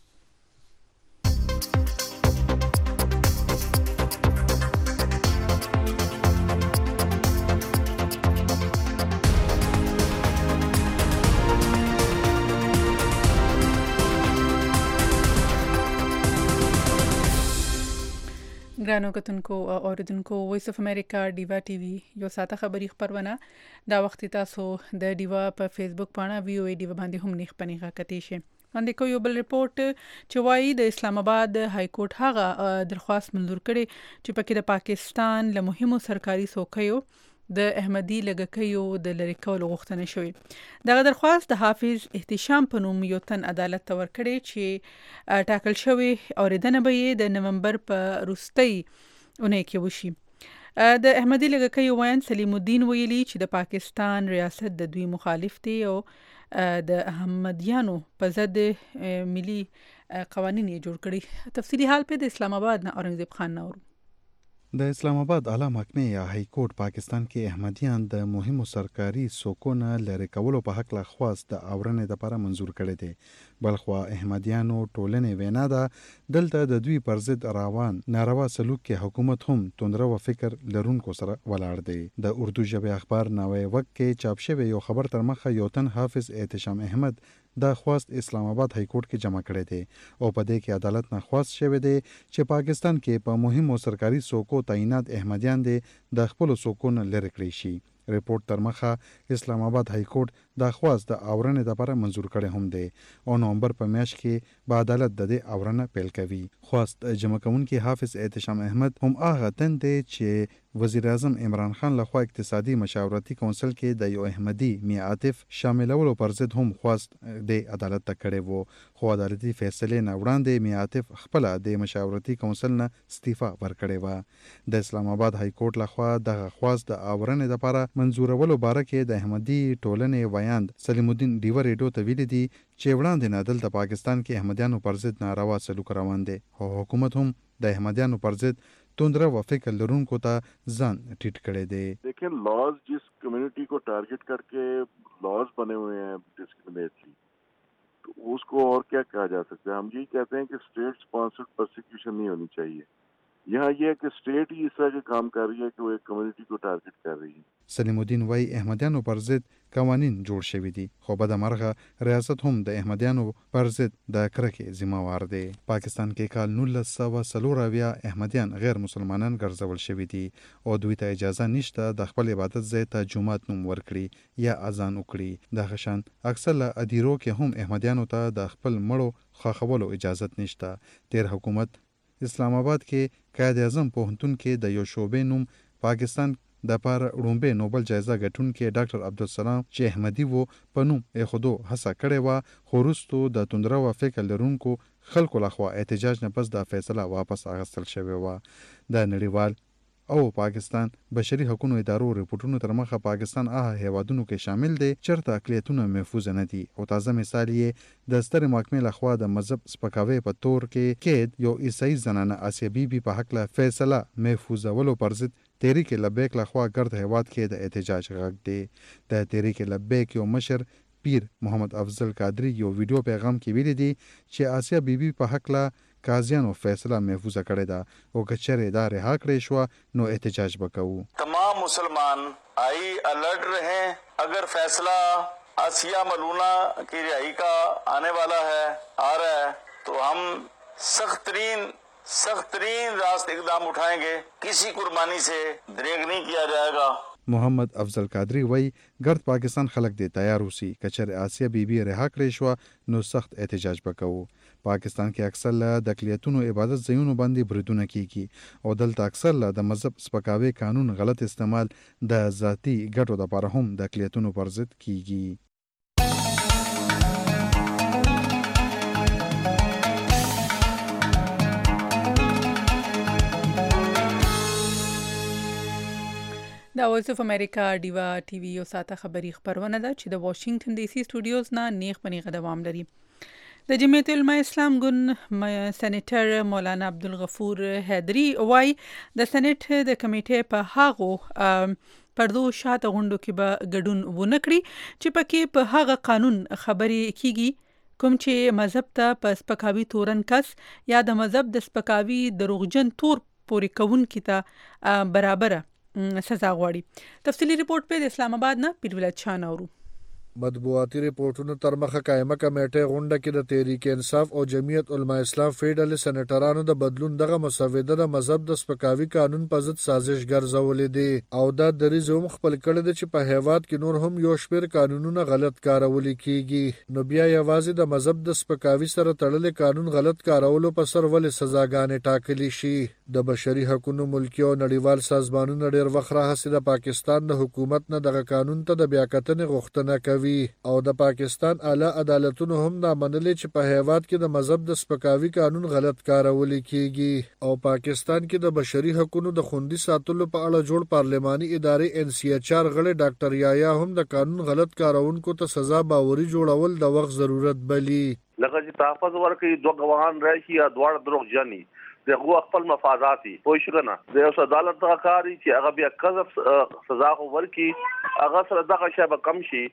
ګرانو کتونکو او اوریدونکو وایس اف امریکا ډیوا ټي وي یو ساته خبري خبرونه دا وخت تاسو د ډیوا په فیسبوک باندې وی او ای ډیوا باندې هم نیخ پنیغه کتی شي. باندې کو یو بل ریپورت چې وایي د اسلام آباد های کورټ هغه درخواست منظور کړي چې پکې د پاکستان له مهمو سرکاري څوکیو د احمدي لګکیو د لری کولو غوښتنه شوې. دغه درخواست د حافظ احتشام په نوم یو تن عدالت ته ورکړي چې ټاکل شوی اوریدنه به د نومبر په وروستۍ اونۍ کې وشي. د احمدي لګکیو وایي سلیم الدین ویلي چې د پاکستان ریاست د دوی مخالف دی او د احمدیانو په ضد ملي قوانین جوړ کړي. تفصیلی حال په د اسلام آباد نه اورنګزیب خان نورو.
د اسلام آباد اعلی محکمې یا های کورټ پاکستان کې احمدیان د مهمو سرکاري څوکونو لری کولو په حق لا خواست د اورنې لپاره منظور کړي دي. بلخوا احمدیانو ټولنې وینا ده دلته د دوی پر ضد روان ناروا سلوک کې حکومت هم توندرو فکر لرونکو سره ولاړ دی. د اردو ژبه اخبار نوې وخت کې چاپ شوی یو خبر تر مخه یو تن حافظ احتشام احمد دا خواست اسلام آباد های کورټ کې جمع کړی دی او په دې کې عدالت نه خواست شوی دی چې پاکستان کې په مهمو سرکاري څوکو تعینات احمدیان دي د خپل څوکو نه لری کړی شي. ریپورت تر مخه اسلام آباد های کورټ دا خواست د اورنې لپاره منظور کړي هم دی او نومبر په میاشت کې به عدالت د دې اورنه پیل کوي. خواست جمع کوونکي حافظ احتشام احمد هم هغه تن دی چې وزیر اعظم عمران خان لخوا اقتصادي مشاورتي کونسل کې د یو احمدي میا عاطف شاملولو پر ضد هم خواست د عدالت ته کړی وو خو عدالتي فیصله نه وړاندې میا عاطف خپل د مشاورتي کونسل نه استعفا ورکړی و. د اسلام آباد های کورټ لخوا د خواست د اورنې لپاره منظورولو باره کې د احمدي ټولنې ویاند سلیم الدین ډیوا ریډیو ته ویلي دي چې وړاندې نه دلته پاکستان کې احمدیانو پر ضد ناروا سلوک روان دی او حکومت هم د احمدیانو پر ضد توندرا و فکر لرونکو ته ځان ټیټ کړی دی.
لیکن لاز جس کمیونٹی کو ٹارگٹ کر کے لاز بنے ہوئے ہیں ڈسکریمنیٹری تو اس کو اور کیا کہا جا سکتا ہے. ہم یہی کہتے ہیں کہ اسٹیٹ اسپانسرڈ پرسیکیوشن نہیں ہونی چاہیے. یہاں یہ ہے کہ اسٹیٹ ہی اس طرح کے کام کر رہی ہے کہ وہ ایک کمیونٹی کو ٹارگٹ کر رہی ہے.
سلیم الدین وای احمدیانو پر ضد قوانین جوړ شوي دي خو به د مرغه ریاست هم د احمدیانو پر ضد د کرکې ذمہوار دی. پاکستان کې کال 1940 احمدیان غیر مسلمانان ګرځول شوي دي او دوی ته اجازه نشته د خپل عبادت ځای ته جمعات نوم ورکړي یا اذان وکړي. د غشان اکثر ادیرو کې هم احمدیانو ته د خپل مړو خاخولو اجازه نشته. تیر حکومت اسلام آباد کې قائد اعظم پوهنتون کې د یو شوبې نوم پاکستان د پر رومبه نوبل جایزه ګټونکي ډاکټر عبدالسلام چې احمدي وو په نوم خودو هڅه کړې و خو وروستو د توندرو فکر لرونکو خلکو لخوا احتجاج نه پس د فیصله واپس اخیستل شوی و. د نړیوال او پاکستان بشري حقوقو ادارو ریپورتونو تر مخه پاکستان هغه هیوادونو کې شامل دی چیرته اقلیتونه محفوظ نه دي او تازه مثال یې د ستر محکمې لخوا د مذهب سپکاوي په تور کې یو عیسائی زنانه آسیا بیبي په حق له فیصله محفوظولو پر ضد تحریک لبیک لخوا ګرد هیواد کې د احتجاج غږ دی. د تحریک لبیک یو مشر پیر محمد افضل قادری یو ویډیو پیغام کې ویلي دی چې آسیا بیبي په حق له قاضیانو فیصله محفوظه کړې ده او که چیرې دا رها کړې شوه نو احتجاج به کوو.
تمام مسلمان آئی الرٹ رہیں. اگر فیصلہ آسیہ ملونہ کی رہائی کا آنے والا ہے آ رہا ہے تو ہم سخت ترین راست اقدام اٹھائیں گے. کسی قربانی سے دریغ نہیں کیا جائے گا.
محمد افضل قادری وای ګرد پاکستان خلک دې تیار اوسي کچر آسیا بیبي رها کړې شو نو سخت احتجاج وکاو. پاکستان کې اکثر له د اقلیتونو عبادت ځایونو باندې بریدونه کیږي او دلته اکثر له د مذهب سپکاوي قانون غلط استعمال د ذاتی ګټو لپاره هم د اقلیتونو پر ضد کیږي.
دا وایس اف امریکا ډیوا ټي وي یو ساته خبری خبرونه ده چې د واشنگټن ډي سي سټوډیوز نه نیغ پنیغه دوام لري. د جمعیت علماء اسلام ګوند سېنیټر مولانا عبدالغفور حیدری وای د سېنیټ د کمیټې په هغو پردو شاته غونډو کې به ګډون ونه کړي چې پکې په هغه قانون خبرې کیږي کوم چې مذهب ته په سپکاوي تورن کس یا د مذهب د سپکاوي دروغجن تور پورې کوونکي ته برابره سزا غواړي. تفصیلی ریپورت په اسلام آباد نه پیرولت شان اورو.
مطبوعاتي ریپورتونو تر مخه قائمه کمیټه غونډه کې د تحریک انصاف او جمعیت علماء اسلام فیډرل سېنیټرانو د بدلون دغه مسوده د مذهب د سپکاوي قانون په ضد سازش ګرځولې دي او دا دریځ هم خپل کړی دی چې په هیواد کې نور هم یو شمېر قانونونه غلط کارول کیږي نو بیا یوازې د مذهب د سپکاوي سره تړلې قانون غلط کارولو په سر ولې سزاګانې ټاکلي شي. د بشري حقوقو ملکی او نړیوال سازمانونو ډېر وخت راهیسې د پاکستان د حکومت نه دغه قانون ته د بیاکتنې غوښتنه کوي او د پاکستان اعلی عدالتونو هم دا منلې چې په هیواد کې د مذهب د سپکاوي قانون غلط کارول کیږي او پاکستان کې د بشري حقوقو د خوندي ساتلو په اړه جوړ پارلماني ادارې NCHR غړي ډاکټر یایا هم د قانون غلط کارونکو ته سزا باوري جوړول د وخت ضرورت بلی.
لکه چې تحفظ ورکړي دوه غواهان راشي یا دواړه دروغجني دغه خپل مفاداتي پوه شو کنه د اوس عدالت څخه کاری چې هغه بیا قذف سزا ورکړي هغه سره دغه شی به کم شي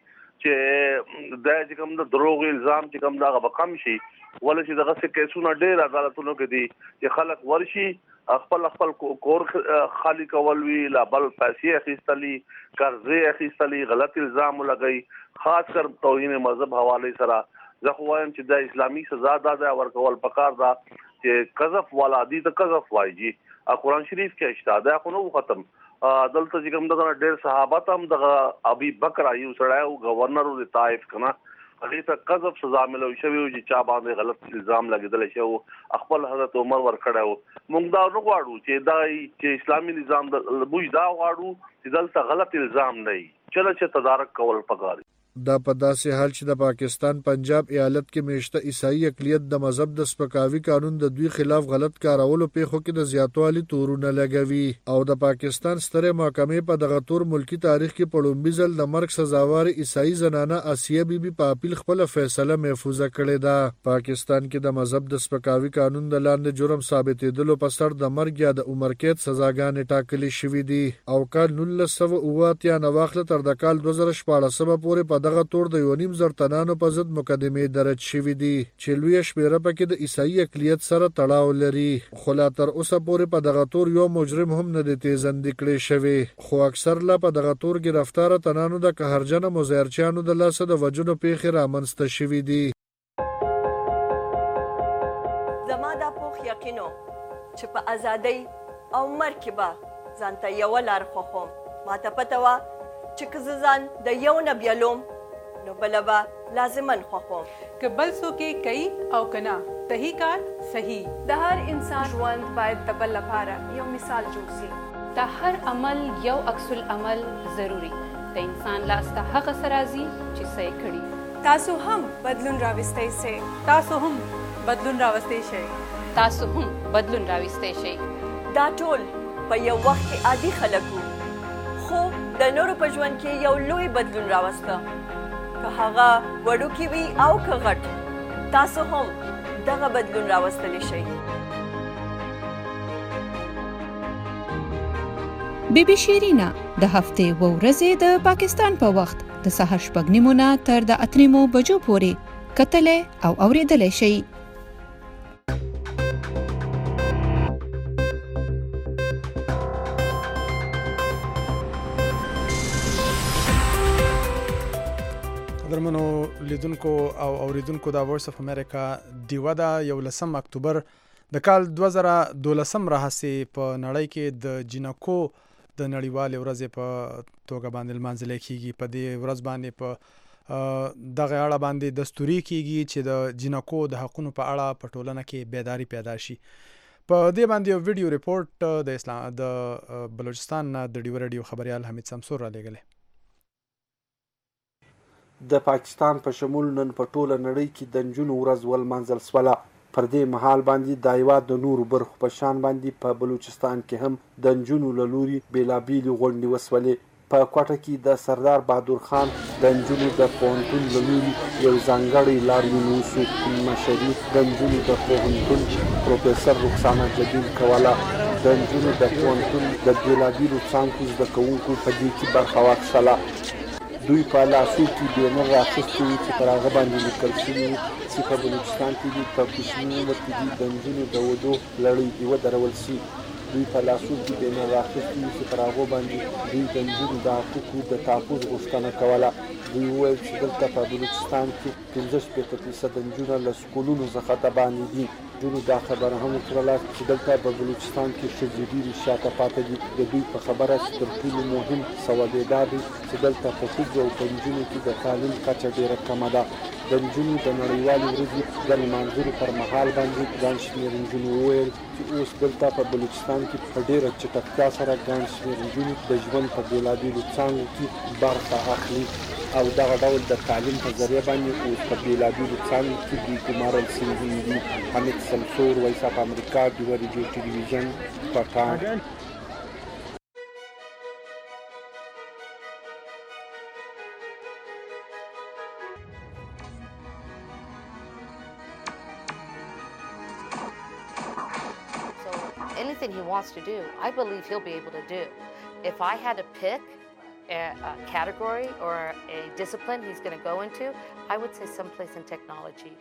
چې د کوم د دروغ الزام چې کوم دا به کم شي ولې چې دغه څه کیسونه ډېر عدالتونو کې دي چې خلک ورشي خپل کور خالی کول وی لا بل پیسې اخیستلی قرضې اخیستلی غلط الزام لګئی خاص کر توهین مذهب حواله سره زه خو وایم چې د اسلامي سزا دا ورکول پکار دا چې قذف والا دي ته قذف وایي قرآن شریف کې اشتاد ده خو نو ختم دلته چې کوم دغه ډېر صحابه هم دغه ابي بکر ایو سړی او گورنر د طائف کنه هغه ته قذف سزا ملو شوی چې چا باندې غلط الزام لګیدل شو خپل حضرت عمر ور کړو موږ دا نه غواړو چې اسلامي نظام د بوج دا غواړو چې دلته غلط الزام نه وي چې تدارک کول پکاري.
دا په داسې حال چې د پاکستان پنجاب ایالت کې میشته عیسائی اقلیت د مذهب د سپکاوي قانون د دوی خلاف غلط کارولو پیښو کې د زیاتوالي تورونه لګوي او د پاکستان ستره محکمې په دغه تور ملکی تاریخ کې په لومړي ځل د مرګ سزاوار عیسائی زنانه آسیه بیبي په اپیل خپل فیصله محفوظه کړې ده. پاکستان کې د مذهب د سپکاوي قانون د لاندې جرم ثابتېدلو په سر د مرګ یا د عمر قید سزاګانې ټاکلې شوې دي او کال 1980 نه واخله تر د کال 2014 پورې دغه تور د 1.5 تنانو په ضد مقدمې درج شوې دي چې لوی شمیره پکې د عیسائی اقلیت سره تړاو لري خو لا تر اوسه پورې په دغه تور یو مجرم هم نه دی تیزندې کړی شوی خو اکثر لا په دغه تور گرفتار تنانو د قهرجن مزهرچیانو د لاسه د وجنو پیښې رامنځته شوې دي.
زما دا پوخ یقینو چې په ازادۍ او مرګ کې به ځانته یو لار خوښوم ماته پته وه چې که زه ځان د یو نه بیلوم نو بله به لازمن خوښوم
که بل څوک یې کوي او که نه صحیح کار صحیح.
د هر انسان ژوند باید د بل لپاره یو مثال جوړ شي.
د هر عمل یو عکس العمل ضروري د انسان لاس ته هغه څه راځي چې څه یې کړي.
تاسو هم بدلون راوستی شئ.
تاسو هم بدلون راوستی شئ.
تاسو هم بدلون راوستی شئ.
دا ټول په یو وخت کې عادي خلک وو خو د نورو په ژوند کې یو لوی بدلون راوسته که هغه وړوکی وي او که غټ تاسو هم دغه بدلون راوستلی شئ
بی بی شیرینا د هفتې و ورځې د پاکستان په وخت د سهار 6:30 نه تر د 8:30 بجو پورې کتلې او اوریدلې شي.
درمنو لیدونکو او اوریدونکو د وایس اف امریکا دیوه د 11 اکتوبر د کال 2012 راهسي په نړۍ کې د جنکو د نړیوال ورځې په توګه باندې لمانځل کیږي. په دې ورځ باندې په دغه اړه باندې دستوري کیږي چې د جنکو د حقوقو په اړه په ټولنه کې بیداری پیدا شي. په دې باندې یو ویډیو ریپورت د بلوچستان د ډیو رادیو خبريال حمید سمسور را لګلې.
د پاکستان په شمول نن په ټوله نړۍ کې د نجونو ورځ ولمانځل شوله. پر دې مهال باندې د هیواد د نورو برخو په شان باندې په بلوچستان کې هم د نجونو له لوري بېلابېلې غونډې وسولې. په کوټه کې د سردار بهادر خان د نجونو د پوهنتون له لوري یو ځانګړی لاریون وشو. مشري د نجونو د پوهنتون پروفیسر رخسانه جلیل کوله. د نجونو د پوهنتون د بېلابېلو څانګو زده کوونکو په دې کې برخه واخیستله. دوی په لاسو کې بینر راخیستي وو چې پر هغه باندې لیکل شوي وو چې په بلوچستان کې دې په کوچني عمر کې دې د نجونو د ودو لړۍ دې ودرول شي. دوی په لاسو کې بینر راخیستي وو چې پر هغه باندې دوی د نجونو د حقوقو د تحفظ غوښتنه کوله. دوی وویل چې دلته په بلوچستان کې 55% نجونې له سکولونو څخه د باندې دي. نجونو دا خبره هم وکړله چې دلته په بلوچستان کې ښځې ډېرې شاته پاتې دي. د دوی په خبره چې تر ټولو مهم سبب یې دا دی چې دلته په ښځو او په نجونو کې د تعلیم کچه ډېره کمه ده. د نجونو د نړیوالې ورځې د لمانځلو پر مهال باندې ګڼ شمېر نجونو وویل چې اوس دلته په بلوچستان کې په ډېره چټکتیا سره ګڼ شمېر نجونې د ژوند په بېلابېلو څانګو کې برخه اخلي او دغه ډول د تعلیم په ذریعه باندې اوس په بېلابېلو څانګو کې دوی ګمارل شوي دي. حمید سمسور، وایس اف امریکا، ډیوه ریډیو ټلویزیون، کوټه.
Anything he wants to do, I believe he'll be able to do. If I had to pick a category or a discipline he's going to go into, I would say someplace in technology.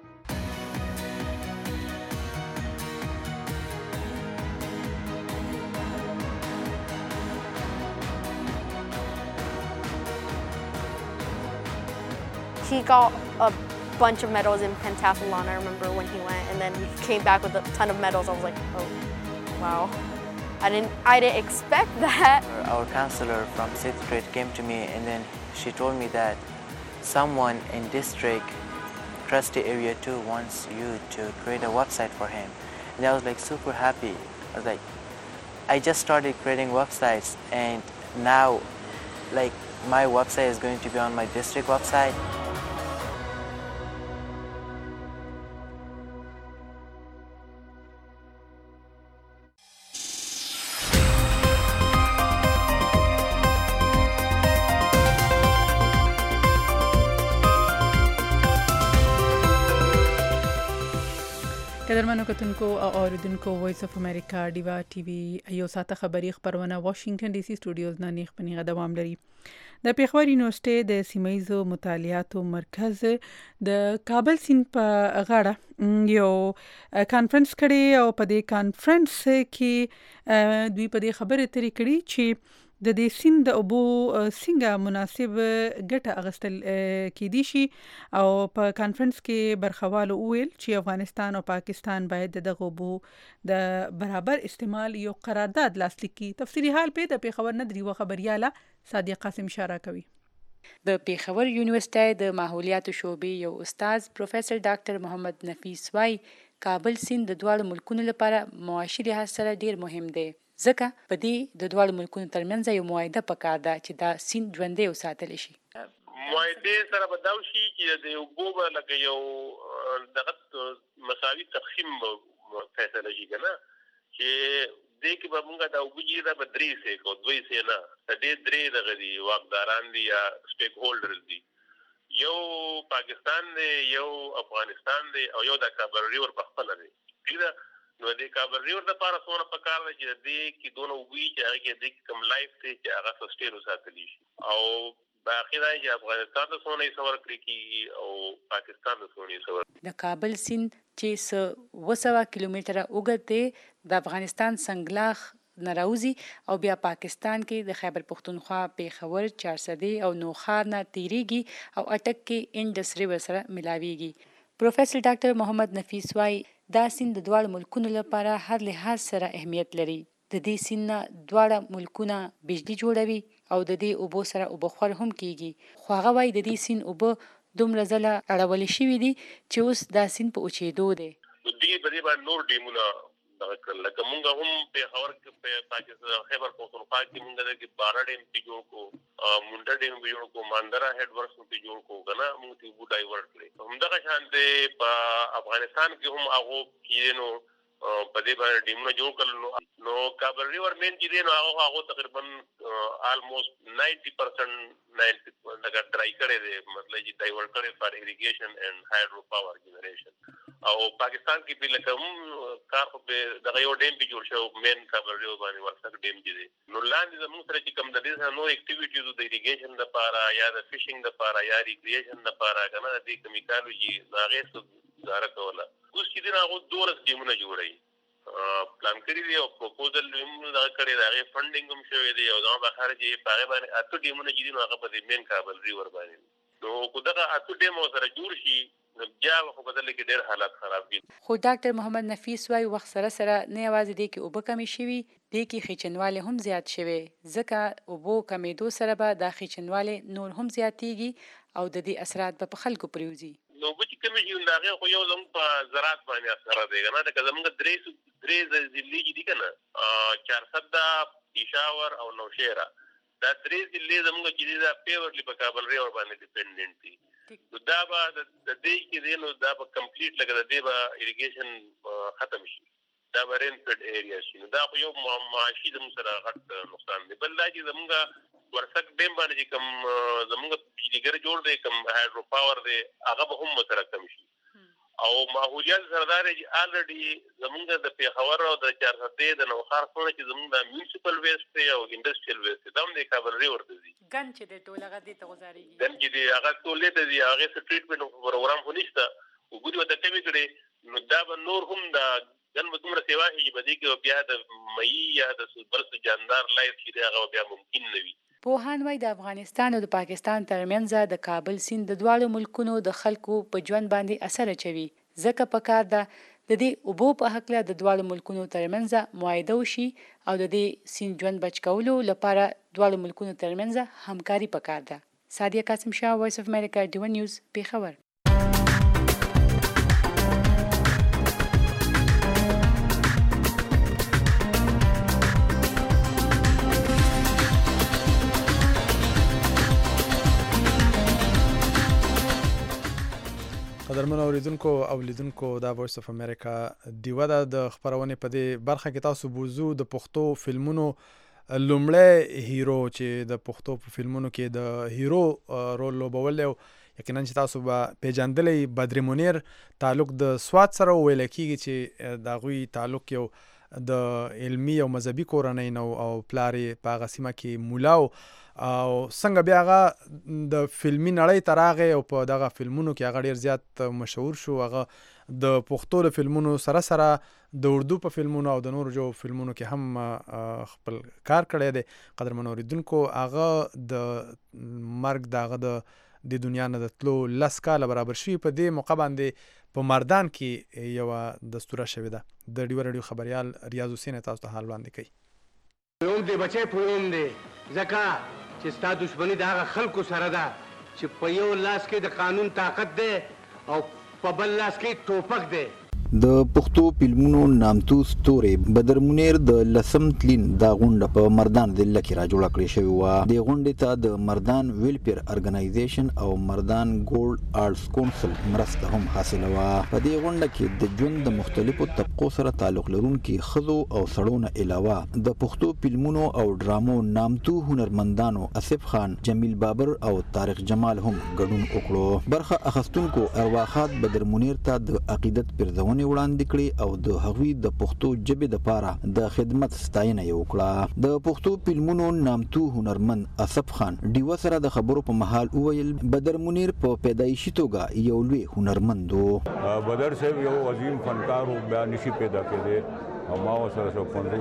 He got a bunch of medals in pentathlon, I remember when he went, and then he came back with a ton of medals. I was like, oh, wow. I didn't expect that.
Our counselor from 6th grade came to me and then she told me that someone in district Krusty area 2 wants you to create a website for him. And I was like super happy. I was like, I just started creating websites and now like my website is going to be on my district website.
قدرمنو کتونکو او اوریدونکو وایس اف امریکا ډیوا ټي وي یو ساته خبری خبرونه واشنگټن ډي سي سټوډیوز نه نیخ پنیغه دوام لري. د پیښور یونیورسيټي د سیمایزو مطالعاتو مرکز د کابل سیند په غاړه یو کانفرنس کړي او په دې کانفرنس کې دوی په دې خبره ترې کړي چې د دې سیند د اوبو څنګه مناسب ګټه اخیستل کېدی شي او په کانفرنس کې برخوالو ویل چې افغانستان او پاکستان باید دغه اوبو د برابر استعمال یو قرارداد لاسلیک کړي. تفصیلی حال په د پیښور نه دریو خبرياله صادق قاسم اشاره کوي.
د پیښور یونیورسيټي د ماحولیاتو شعبې یو استاد پروفیسور ډاکټر محمد نفیس وای کابل سیند د دواړو ملکونو لپاره معاشي لحاظ سره ډیر مهم دی ځکه په دې د دواړو ملکونو ترمنځ یو معاهده پکار ده چې دا سیند ژوندی وساتل شي.
معاهده سره به دا وشي چې د اوبو لکه یو دغه مساوي تقسیم فیصله شي کنه چې دې کې به موږ دا وګورئ دا به 3 سه کو 2 سه نه دې 3 دغه دي واقداران دي یا سټیک هولډرز دي یو پاکستان دی یو افغانستان دی او یو د کابل ریور په خپل دی کله نو د کابل ریور د لپاره څونه پکار دی چې دې کې دونه وی چې هغه کې د کوم لایف ته چې هغه سسټین وساتلی شي او باقي دا چې افغانستان د څونه سور کړی کی او پاکستان د څونه سور
د کابل سیند چې 200 کیلومتره اوږد دی د افغانستان سنگلاخ نراوزی او بیا پاکستان کې د خیبر پختونخوا پیښور چارسدی او نوخار نه تیریږي او اټک کې انډس ریور سره ملاویږي پروفیسور ډاکټر محمد نفیس وايي دا سیند د دواړو ملکونو لپاره هر لحاظ سره اهمیت لري د دې سیند نه دواړه ملکونه بجلی جوړوي او د دې اوبو سره اوبخور هم کیږي خو هغه وايي د دې سیند اوبه دومره ځله اړولې شوي دي چې اوس دا سیند په اوچېدو دی
دې په دې باندې نور ډیمونه لکه مونږ هم په خبر کې په پاکستان خیبر پختونخوا کې مونږ د 12 ډیم په جوړ کو مونډه ډیم په جوړ کو ماندرا هډ ورکس په جوړ کو کنه مونږ ته وو ډایورټ کړی همدغه شان دی په افغانستان کې هم هغه کینو په دې باندې ډیمونه جوړ کړل نو کابل ریور مین چې دی نو هغه تقریبا آلموست 90% لګا ټرای کړی دی مطلب چې ډایورټ کړی فار اریګیشن اینڈ هایډرو پاور جنریشن او پاکستان کې په لکه کار په دغه یو ډیم په جوړ شو مین کابل ریور باندې ورڅ ډیم دی نو لاندې زموږ سره چې کوم د دې نو اکټیویټیز د اریګیشن لپاره یا د فشینګ لپاره یا ریکرییشن لپاره کنه د کیمیکالوجي هغه څه زاره کوله اوس چې دا هغه دورس ډیمونه جوړي پلان کړی دی او پروپوزل هم دا کړی دا غي فندینګ هم شوی دی او دا به خارجي پاره باندې اته ډیمونه چې نو هغه په مین کابل ریور باندې نو کو دا اته ډیمو سره جوړ شي بیا خو بدل کې ډېر حالات خراب دي
خو ډاکټر محمد نفیس وايي وخت سره سره نه یوازې دی کې اوبه کمی شوي دی کې خېچنواله هم زیات شوي ځکه اوبو کمیدو سره به د خېچنواله نور هم زیاتېږي او د دې اثرات په خلکو پریوزي
نو چې کوم یو داغه خو یو زموږ په زراعت باندې اثر دی کنه دا زموږ درې ځلې دي کنه 400 پېښور او نوشهره دا درې ځلې زموږ چې دا پیورلی په کابل ریور باندې ډیپندنت دي دا به د دې کې دی نو دا به کمپلیټ لګا د دې به اریګیشن ختم شي دا به رینفډ ایریا شي دا خو یو معاشي د سره غټ نقصان دی بل دا چې زموږ ورسک ډیم باندې کوم زموږ بجلیګر جوړ دی کوم هایډرو پاور دی هغه به هم سره کم شي او ماحولیات سردار چې الریډي زموږ د پیښور او د چارسدې د نوخار څخه چې زموږ د میونسپل ویسټ او انډستریال ویسټ دا هم د کابل ریور دی
ګن چې د ټوله غدي ته گزاريږي
ګن چې د هغه ټولې ته دی هغه ټریټمنټ پروګرام خو نشته وګورئ وته کمی کړي نو دا به نور هم د ګن دومره سیوا هي بده کې بیا د مې یا د برس جاندار لایف چې هغه بیا ممکن نه وي
پوهان وايي د افغانستان او د پاکستان ترمنځ د کابل سیند د دواړو ملکونو د خلکو په ژوند باندې اثر اچوي ځکه پکار ده د دې اوبو په حق له د دواړو ملکونو ترمنځ معاهده وشي او د دې سیند ژوند بچ کولو لپاره دواړو ملکونو ترمنځ همکاري پکار ده سادیه قاسم شاه وایس اف امریکا ډیو نیوز پیښور
قدرمن اوریدونکو او لیدونکو دا وایس اف امریکا دیوه د خبرونه په دې برخه کې تاسو بوزو د پښتو فلمونو لومړی هیرو چې د پښتو په فلمونو کې د هیرو رول لوبول او یقینا چې تاسو به پیژندلې بدر منیر تعلق د سواد سره ویل کېږي چې دا غوي تعلق یو د علمی او مذهبي کورنۍ نو او پلارې په غسیمه کې مولاو او څنګه بیا هغه د فلمي نړۍ تراغه او په دغه فلمونو کې هغه ډیر زیات مشهور شو هغه د پښتو د فلمونو سره سره د اردو په فلمونو او د نورو جو فلمونو کې هم خپل کار کړی دی قدرمن اوریدونکو هغه د مرګ دغه د دنیا نه د تلو لس کاله برابر شي په دې موقع باندې په مردان کې یو دستوره شوې ده د ډیو رادیو خبريال ریاض حسین تاسو ته حال وړاندې کوي
نوم دې بچي پوم دې ځکه چې ستا دښمنی د هغه خلکو سره ده چې په یو لاس کې د قانون طاقت دی او په بل لاس کې ټوپک دی
د پښتو فلمونو نامتو ستوري بدر منیر د لسم تلین دا غونډه په مردان ضلع کې را جوړه کړې شوې وه. د غونډې ته د مردان ویلفیر ارګنایزیشن او مردان ګولډ آرټس کونسل مرسته هم حاصله وه. په دې غونډه کې د ژوند د مختلفو طبقو سره تعلق لرونکي ښځو او سړو نه علاوه د پښتو فلمونو او ډرامو نامتو هنرمندانو آصف خان، جمیل بابر او طارق جمال هم ګډون وکړو. برخه اخیستونکو ارواښاد بدر منیر ته د عقیدت پرځونې وړاندې کړې او د هغوی د پښتو ژبې دپاره د خدمت ستاینه یې وکړه. د پښتو فلمونو نامتو هنرمند آصف خان ډیوه سره د خبرو په مهال وویل بدر منیر په پیدایشي توګه یو لوی هنرمند و.
بدر صاحب یو عظیم فنکار و، بیا نشي پیدا کېدی او ما ورسره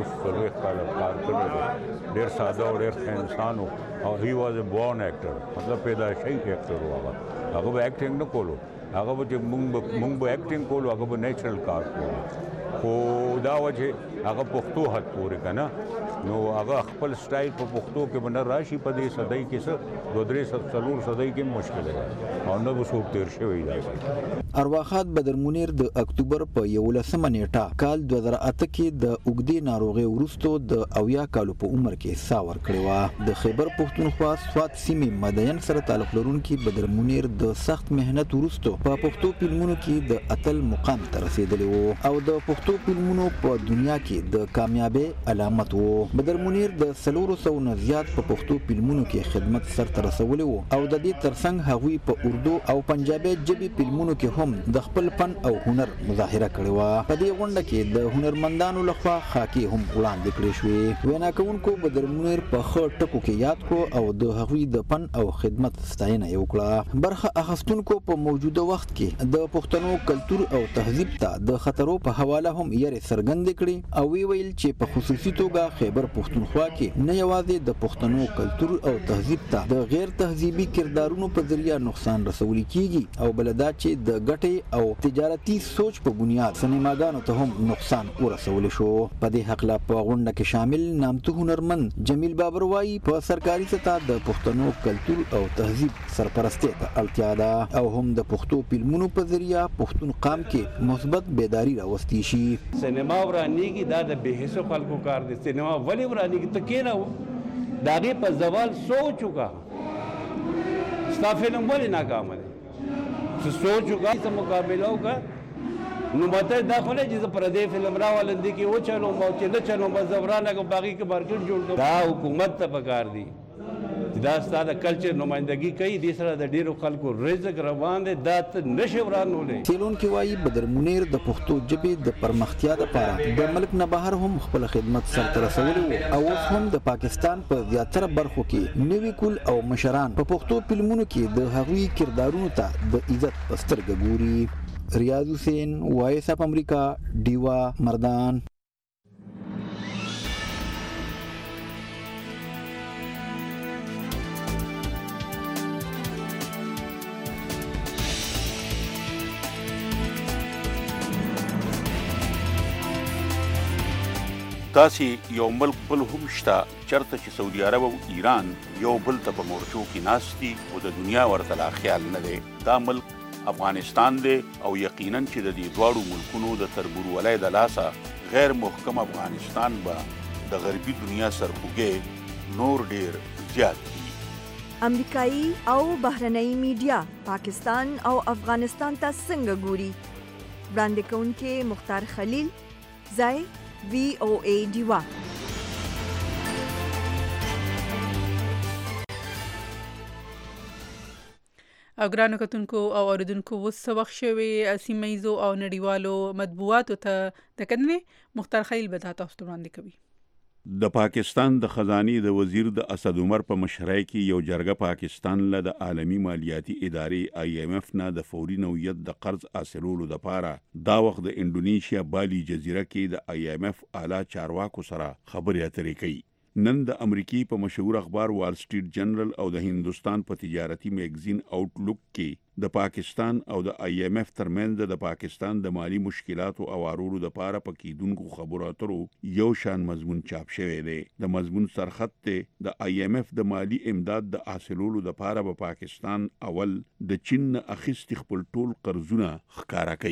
50 کاله کار کړی دی. ډېر ساده او ډېر ښه انسان و او هی واز ا بورن ایکټر، مطلب پیدایشي ایکټر و. هغه به ایکټینګ نه کولو، هغه به چې مونږ به ایکټینګ کولو، هغه به نیچرل کار کولو. خو دا و چې هغه پښتو حد پورې که نه نو هغه خپل سټایل په پښتو کې به نه راشي. په دې صدۍ کې څه 2-3 صدۍ کې مشکل دی او نه به څوک تېر شوی دی.
ارواښاد بدر منیر د اکتوبر په 11مه نیټه کال 2008 کې د اوږدې ناروغۍ وروسته د 80 کالو په عمر کې ساه ورکړې وه. د خیبر پښتونخوا سوات سیمې مدین سره تعلق لرونکي بدر منیر د سخت مهنت وروسته په پښتو فلمونو کې د اتل مقام ته رسېدلی و او د پښتو فلمونو په دنیا کې د کامیابۍ علامت و. بدر منیر د 400 نه زیات په پښتو فلمونو کې خدمت سرته رسولی و او د دې ترڅنګ هغوی په اردو او پنجابي ژبې فلمونو کې هم د خپل فن او هنر مظاهره کړې وه. په دې غونډه کې د هنرمندانو لخوا خاکې هم وړاندې کړې شوې. وینا کوونکو بدر منیر په ښه ټکو کې یاد کړو او د هغوی د فن او خدمت ستاینه یې وکړه. برخه اخیستونکو په موجوده وخت کې د پښتنو کلتور او تهذیب ته د خطرو په حواله هم یې څرګندې کړې او ویل چې په خصوصي توګه خیبر پښتونخوا کې نه یوازې د پښتنو کلتور او تهذیب ته د غیر تهذیبي کردارونو په ذریعہ نقصان رسول کیږي او بل دا چې د ګټې او تجارتي سوچ په بنیاد سینماګانو ته هم نقصان ورسول شو. په دې حق لا په غونډه کې شامل نامتو هنرمند جمیل بابر وایي په سرکاري سطح د پښتنو کلتور او تهذیب سرپرستی ته اړتیا ده او هم د پښتو فلمونو په ذریعہ پښتون قام کې مثبت بیداری راوستي شي.
سینما ورانیږي دا د بهیسو خلکو کار دی. سینما ولی ورانیږي ته کې نه و د هغې په زوال سوچ وکړه. ستا فلم ولې ناکامه دی؟ څه سوچ وکړه، څه مقابله وکړه. نو ماته دا خو نه چې زه پردی فلم راولم دې کې وچلوم او چې نه چلوم بس زه ورانه کړم په هغې کې مارکیټ جوړ کړم. دا حکومت ته پکار دی دا ستا د کلچر نمایندګي کوي. دې سره د ډېرو خلکو رزق روان دی، دا ته نشي ورانولی.
څېړونکي وایي بدر منیر د پښتو ژبې د پرمختیا لپاره د ملک نه بهر هم خپل خدمت سرته رسولی و او اوس هم د پاکستان په زیاتره برخو کې نوي کول او مشران په پښتو فلمونو کې د هغوی کردارونو ته د عزت په سترګه ګوري. ریاض حسین، وایس اف امریکا، ډیوا، مردان.
داسې یو ملک بل هم شته چرته چې سعودي عرب او ایران یو بل ته په مورچو کې ناست دي او د دنیا ورته لا خیال نه دی. دا ملک افغانستان دی او یقینا چې د دې دواړو ملکونو د تربورولۍ د لاسه غیر محکم افغانستان به د غربي دنیا سرخوږی نور ډیر زیات دي.
امریکایي او بهرنۍ میډیا پاکستان او افغانستان ته څنګه ګوري؟ وړاندې کوونکې مختار خلیل، ځای VOA ډیوا.
او ګرانو کتونکو او اوریدونکو اوس څه وخت شوی سیمه او نړیوالو مطبوعاتو ته د کتنې مختار خلیل به تاسو ته وړاندې کوي.
د پاکستان د خزانه د وزیر د اسد عمر په مشرۍ کې یو جرګه پاکستان له د عالمی مالیاتي ادارې IMF نه د فوري نوعیت د قرض حاصلولو لپاره دا وخت د انډونیشیا بالی جزیره کې د IMF اعلی چارواکو سره خبرې اترې کوي. نن د امریکای په مشهور اخبار وال سټریټ جنرال او د هندستان په تجارتي میگزین آوټلوک کې د پاکستان او د IMF ترمنځ د پاکستان د مالی مشکلاتو او اړولو لپاره په کېدونکو خبرو اترو یو شان مضمون چاپ شوی دی. د مضمون سرخط ته د IMF د مالی امداد د حاصلولو لپاره په پاکستان اول د چین اخیستي خپل ټول قرضونه ښکارا کوي.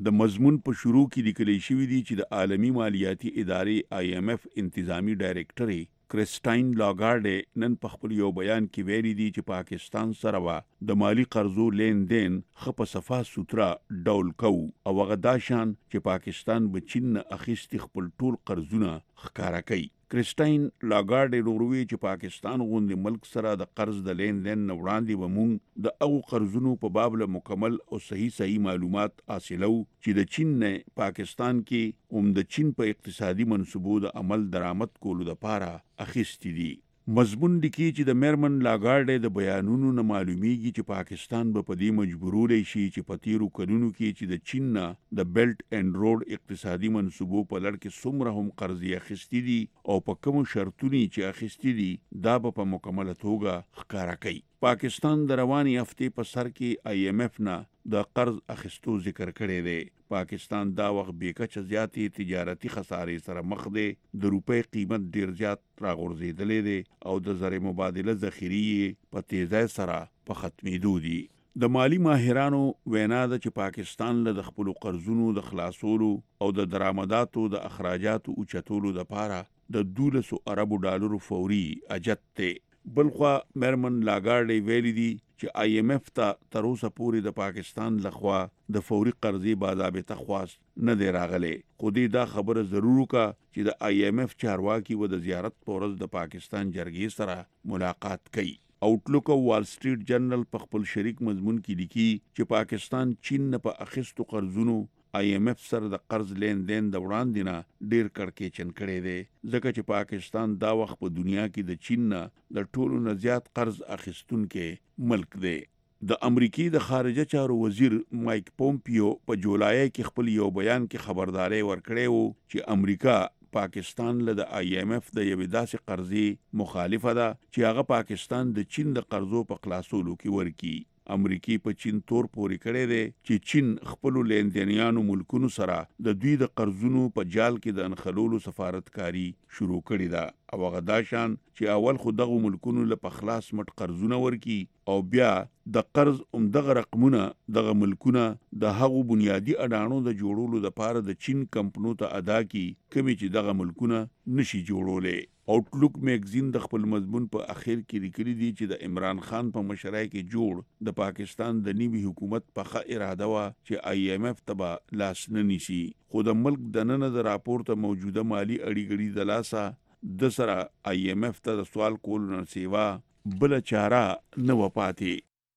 د مضمون په شروع کې لیکل شوی دی چې د عالمی مالیاتي ادارې IMF انتظامی ډایریکټر کرسټاین لاګارډ نن په خپل یو بیان کې ویلي دی چې پاکستان سره د مالی قرضو لین دین خپ صفه سوترا ډول کو او هغه دا شان چې پاکستان به چین اخیستي خپل ټول قرضونه ښکارا کوي. کرسټاین لاګارډ وروي چې پاکستان غوندي ملک سره د قرض د لین دین وړاندې ومون د او قرضونو په باب له مکمل او صحیح معلومات حاصلو چې د چین نه پاکستان کې د چین په اقتصادي منصوبو د عمل درآمد کولو لپاره اخیستي دي. مضمون لیکي چې د میرمن لاګارډ د بیانونو نه معلومیږي چې پاکستان به په دې مجبورول شي چې په تیرو کلونو کې چې د چین نه د بیلټ اینڈ روډ اقتصادي منصوبو په لړ کې څومره هم قرضې اخیستي دي او په کوم شرطونو چې اخیستي دي دا به په مکمله توګه ښکارا کوي. پاکستان د رواني هفتې په سر کې IMF نه د قرض اخیستو ذکر کړی دی. پاکستان دا وخت بیکچه زیاتې تجارتي خسارې سره مخ دی. د روپۍ قیمت ډیر زیات راغورځېدلی دی او د زر مبادله ذخیرې په تیزی سره په ختمېدو دي. د مالی ماهرانو وینا ده چې پاکستان له خپل قرضونو د خلاصولو او د درآمداتو د اخراجاتو اوچتولو لپاره د 12 ارب ډالر فوري اجت ته. بلخوا میرمن لاګارډ ویلي دي چې IMF ته تر اوسه پورې د پاکستان لخوا د فوري قرضې باضابطه خواست نه دی راغلی. خو دې دا خبره ضرور وکړه چې د IMF چارواکي و د زیارت په ورځ د پاکستان جرګې سره ملاقات کوي. آوټلوک او وال سټریټ جرنل په خپل شریک مضمون کې لیکي چې پاکستان چین نه په اخیستو قرضونو IMF سره د قرض لین دین د وړاندې نه ډیر کړکېچن کړی دی ځکه چې پاکستان دا وخت په دنیا کې د چین نه د ټولو نه زیات قرض اخیستونکو ملک دی. د امریکای د خارجه چارو وزیر مایک پومپیو په جولای کې خپل یو بیان کې خبرداري ورکړې وو چې امریکا پاکستان له د IMF د یوې داسې قرضې مخالفه ده چې هغه پاکستان د چین د قرضو په خلاصولو کې ورکی. امریکای په چین تور پوري کړی دی چې چین خپل لیندینیانو ملکونو سره د دوی د قرضونو په جال کې د انخلولو سفارتکاری شروع کړی ده او هغه دا شان چې اول خو دغه ملکونو له پخلاص مټ قرضونه ورکی او بیا د قرض دغه رقمونه دغه ملکونه د هغو بنیادی اډانو د جوړولو لپاره د چین کمپنو ته ادا کی کمی چې دغه ملکونه نشي جوړولې. آوټلوک میگزین د خپل مضمون په اخر کې لیکلي دي چې د عمران خان په مشرۍ کې جوړ د پاکستان د نیوي حکومت په ښه اراده وا چې IMF تبا لاس نه نیسي خو د ملک د نن د راپور ته موجوده مالی اړیګړي د لاسه د سره IMF ته د سوال کول نه سیوا بل چاره نه وپاتې.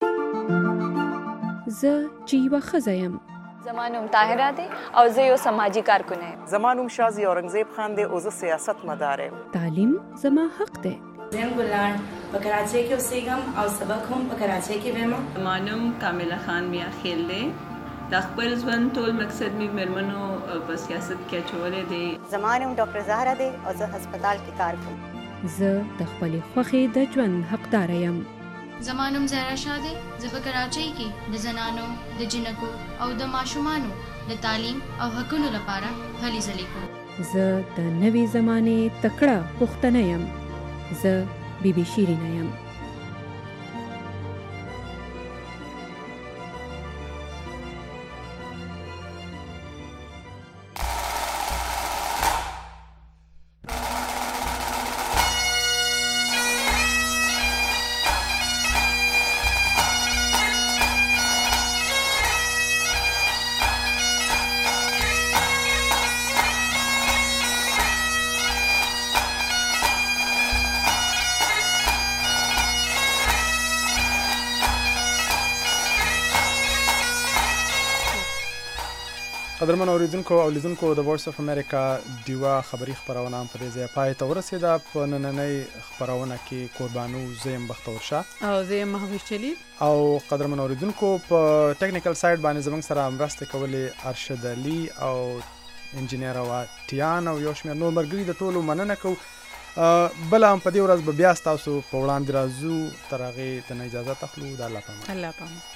زه چې یوه ښځه یم.
زما نوم طاهره دی او زه یو سماجی کارکن یم.
زما نوم شازي اورنګزیب خان دی او زه سیاست مدار یم.
تعلیم زما حق دی.
زم ګلان په کراچۍ کې اوسېږم او سبق هم په کراچۍ کې وایم.
زما نوم کامله خان میا خیل دی. د خپل ژوند ټول مقصد می مرمنو په سیاست کې چولې دی.
زما نوم ډاکټر زهرا دی او زه هسپتال کې کار کوم.
زه د خپلې خوښې د ژوند حقدار یم.
زما نوم زهرا شاه دی. زه په کراچۍ کې د زنانو د جنکو او د ماشومانو د تعلیم او حقوقو لپاره هلې ځلې کوم.
زه د نوې زمانې تکړه پښتنه یم. زه بیبي شیرینه یم.
قدرمن اوریدونکو او لیدونکو د وایس اف امریکا دیوا خبری خبرونه په دې ځای پای ته ورسیده. په نننۍ خبرونه کې قربانو زیم بختور شاه
او زیم محوش چلی
او قدرمن اوریدونکو په ټیکنیکل سایډ باندې زموږ سره مرسته کولې ارشد علي او انجینیر واتیان او یو شمېر نور مرګري د ټولو مننه کوو. بل هم په دې ورځ به بیا ستاسو په وړاندې راځو. تر هغې د نه اجازه اخلو. د الله پامان.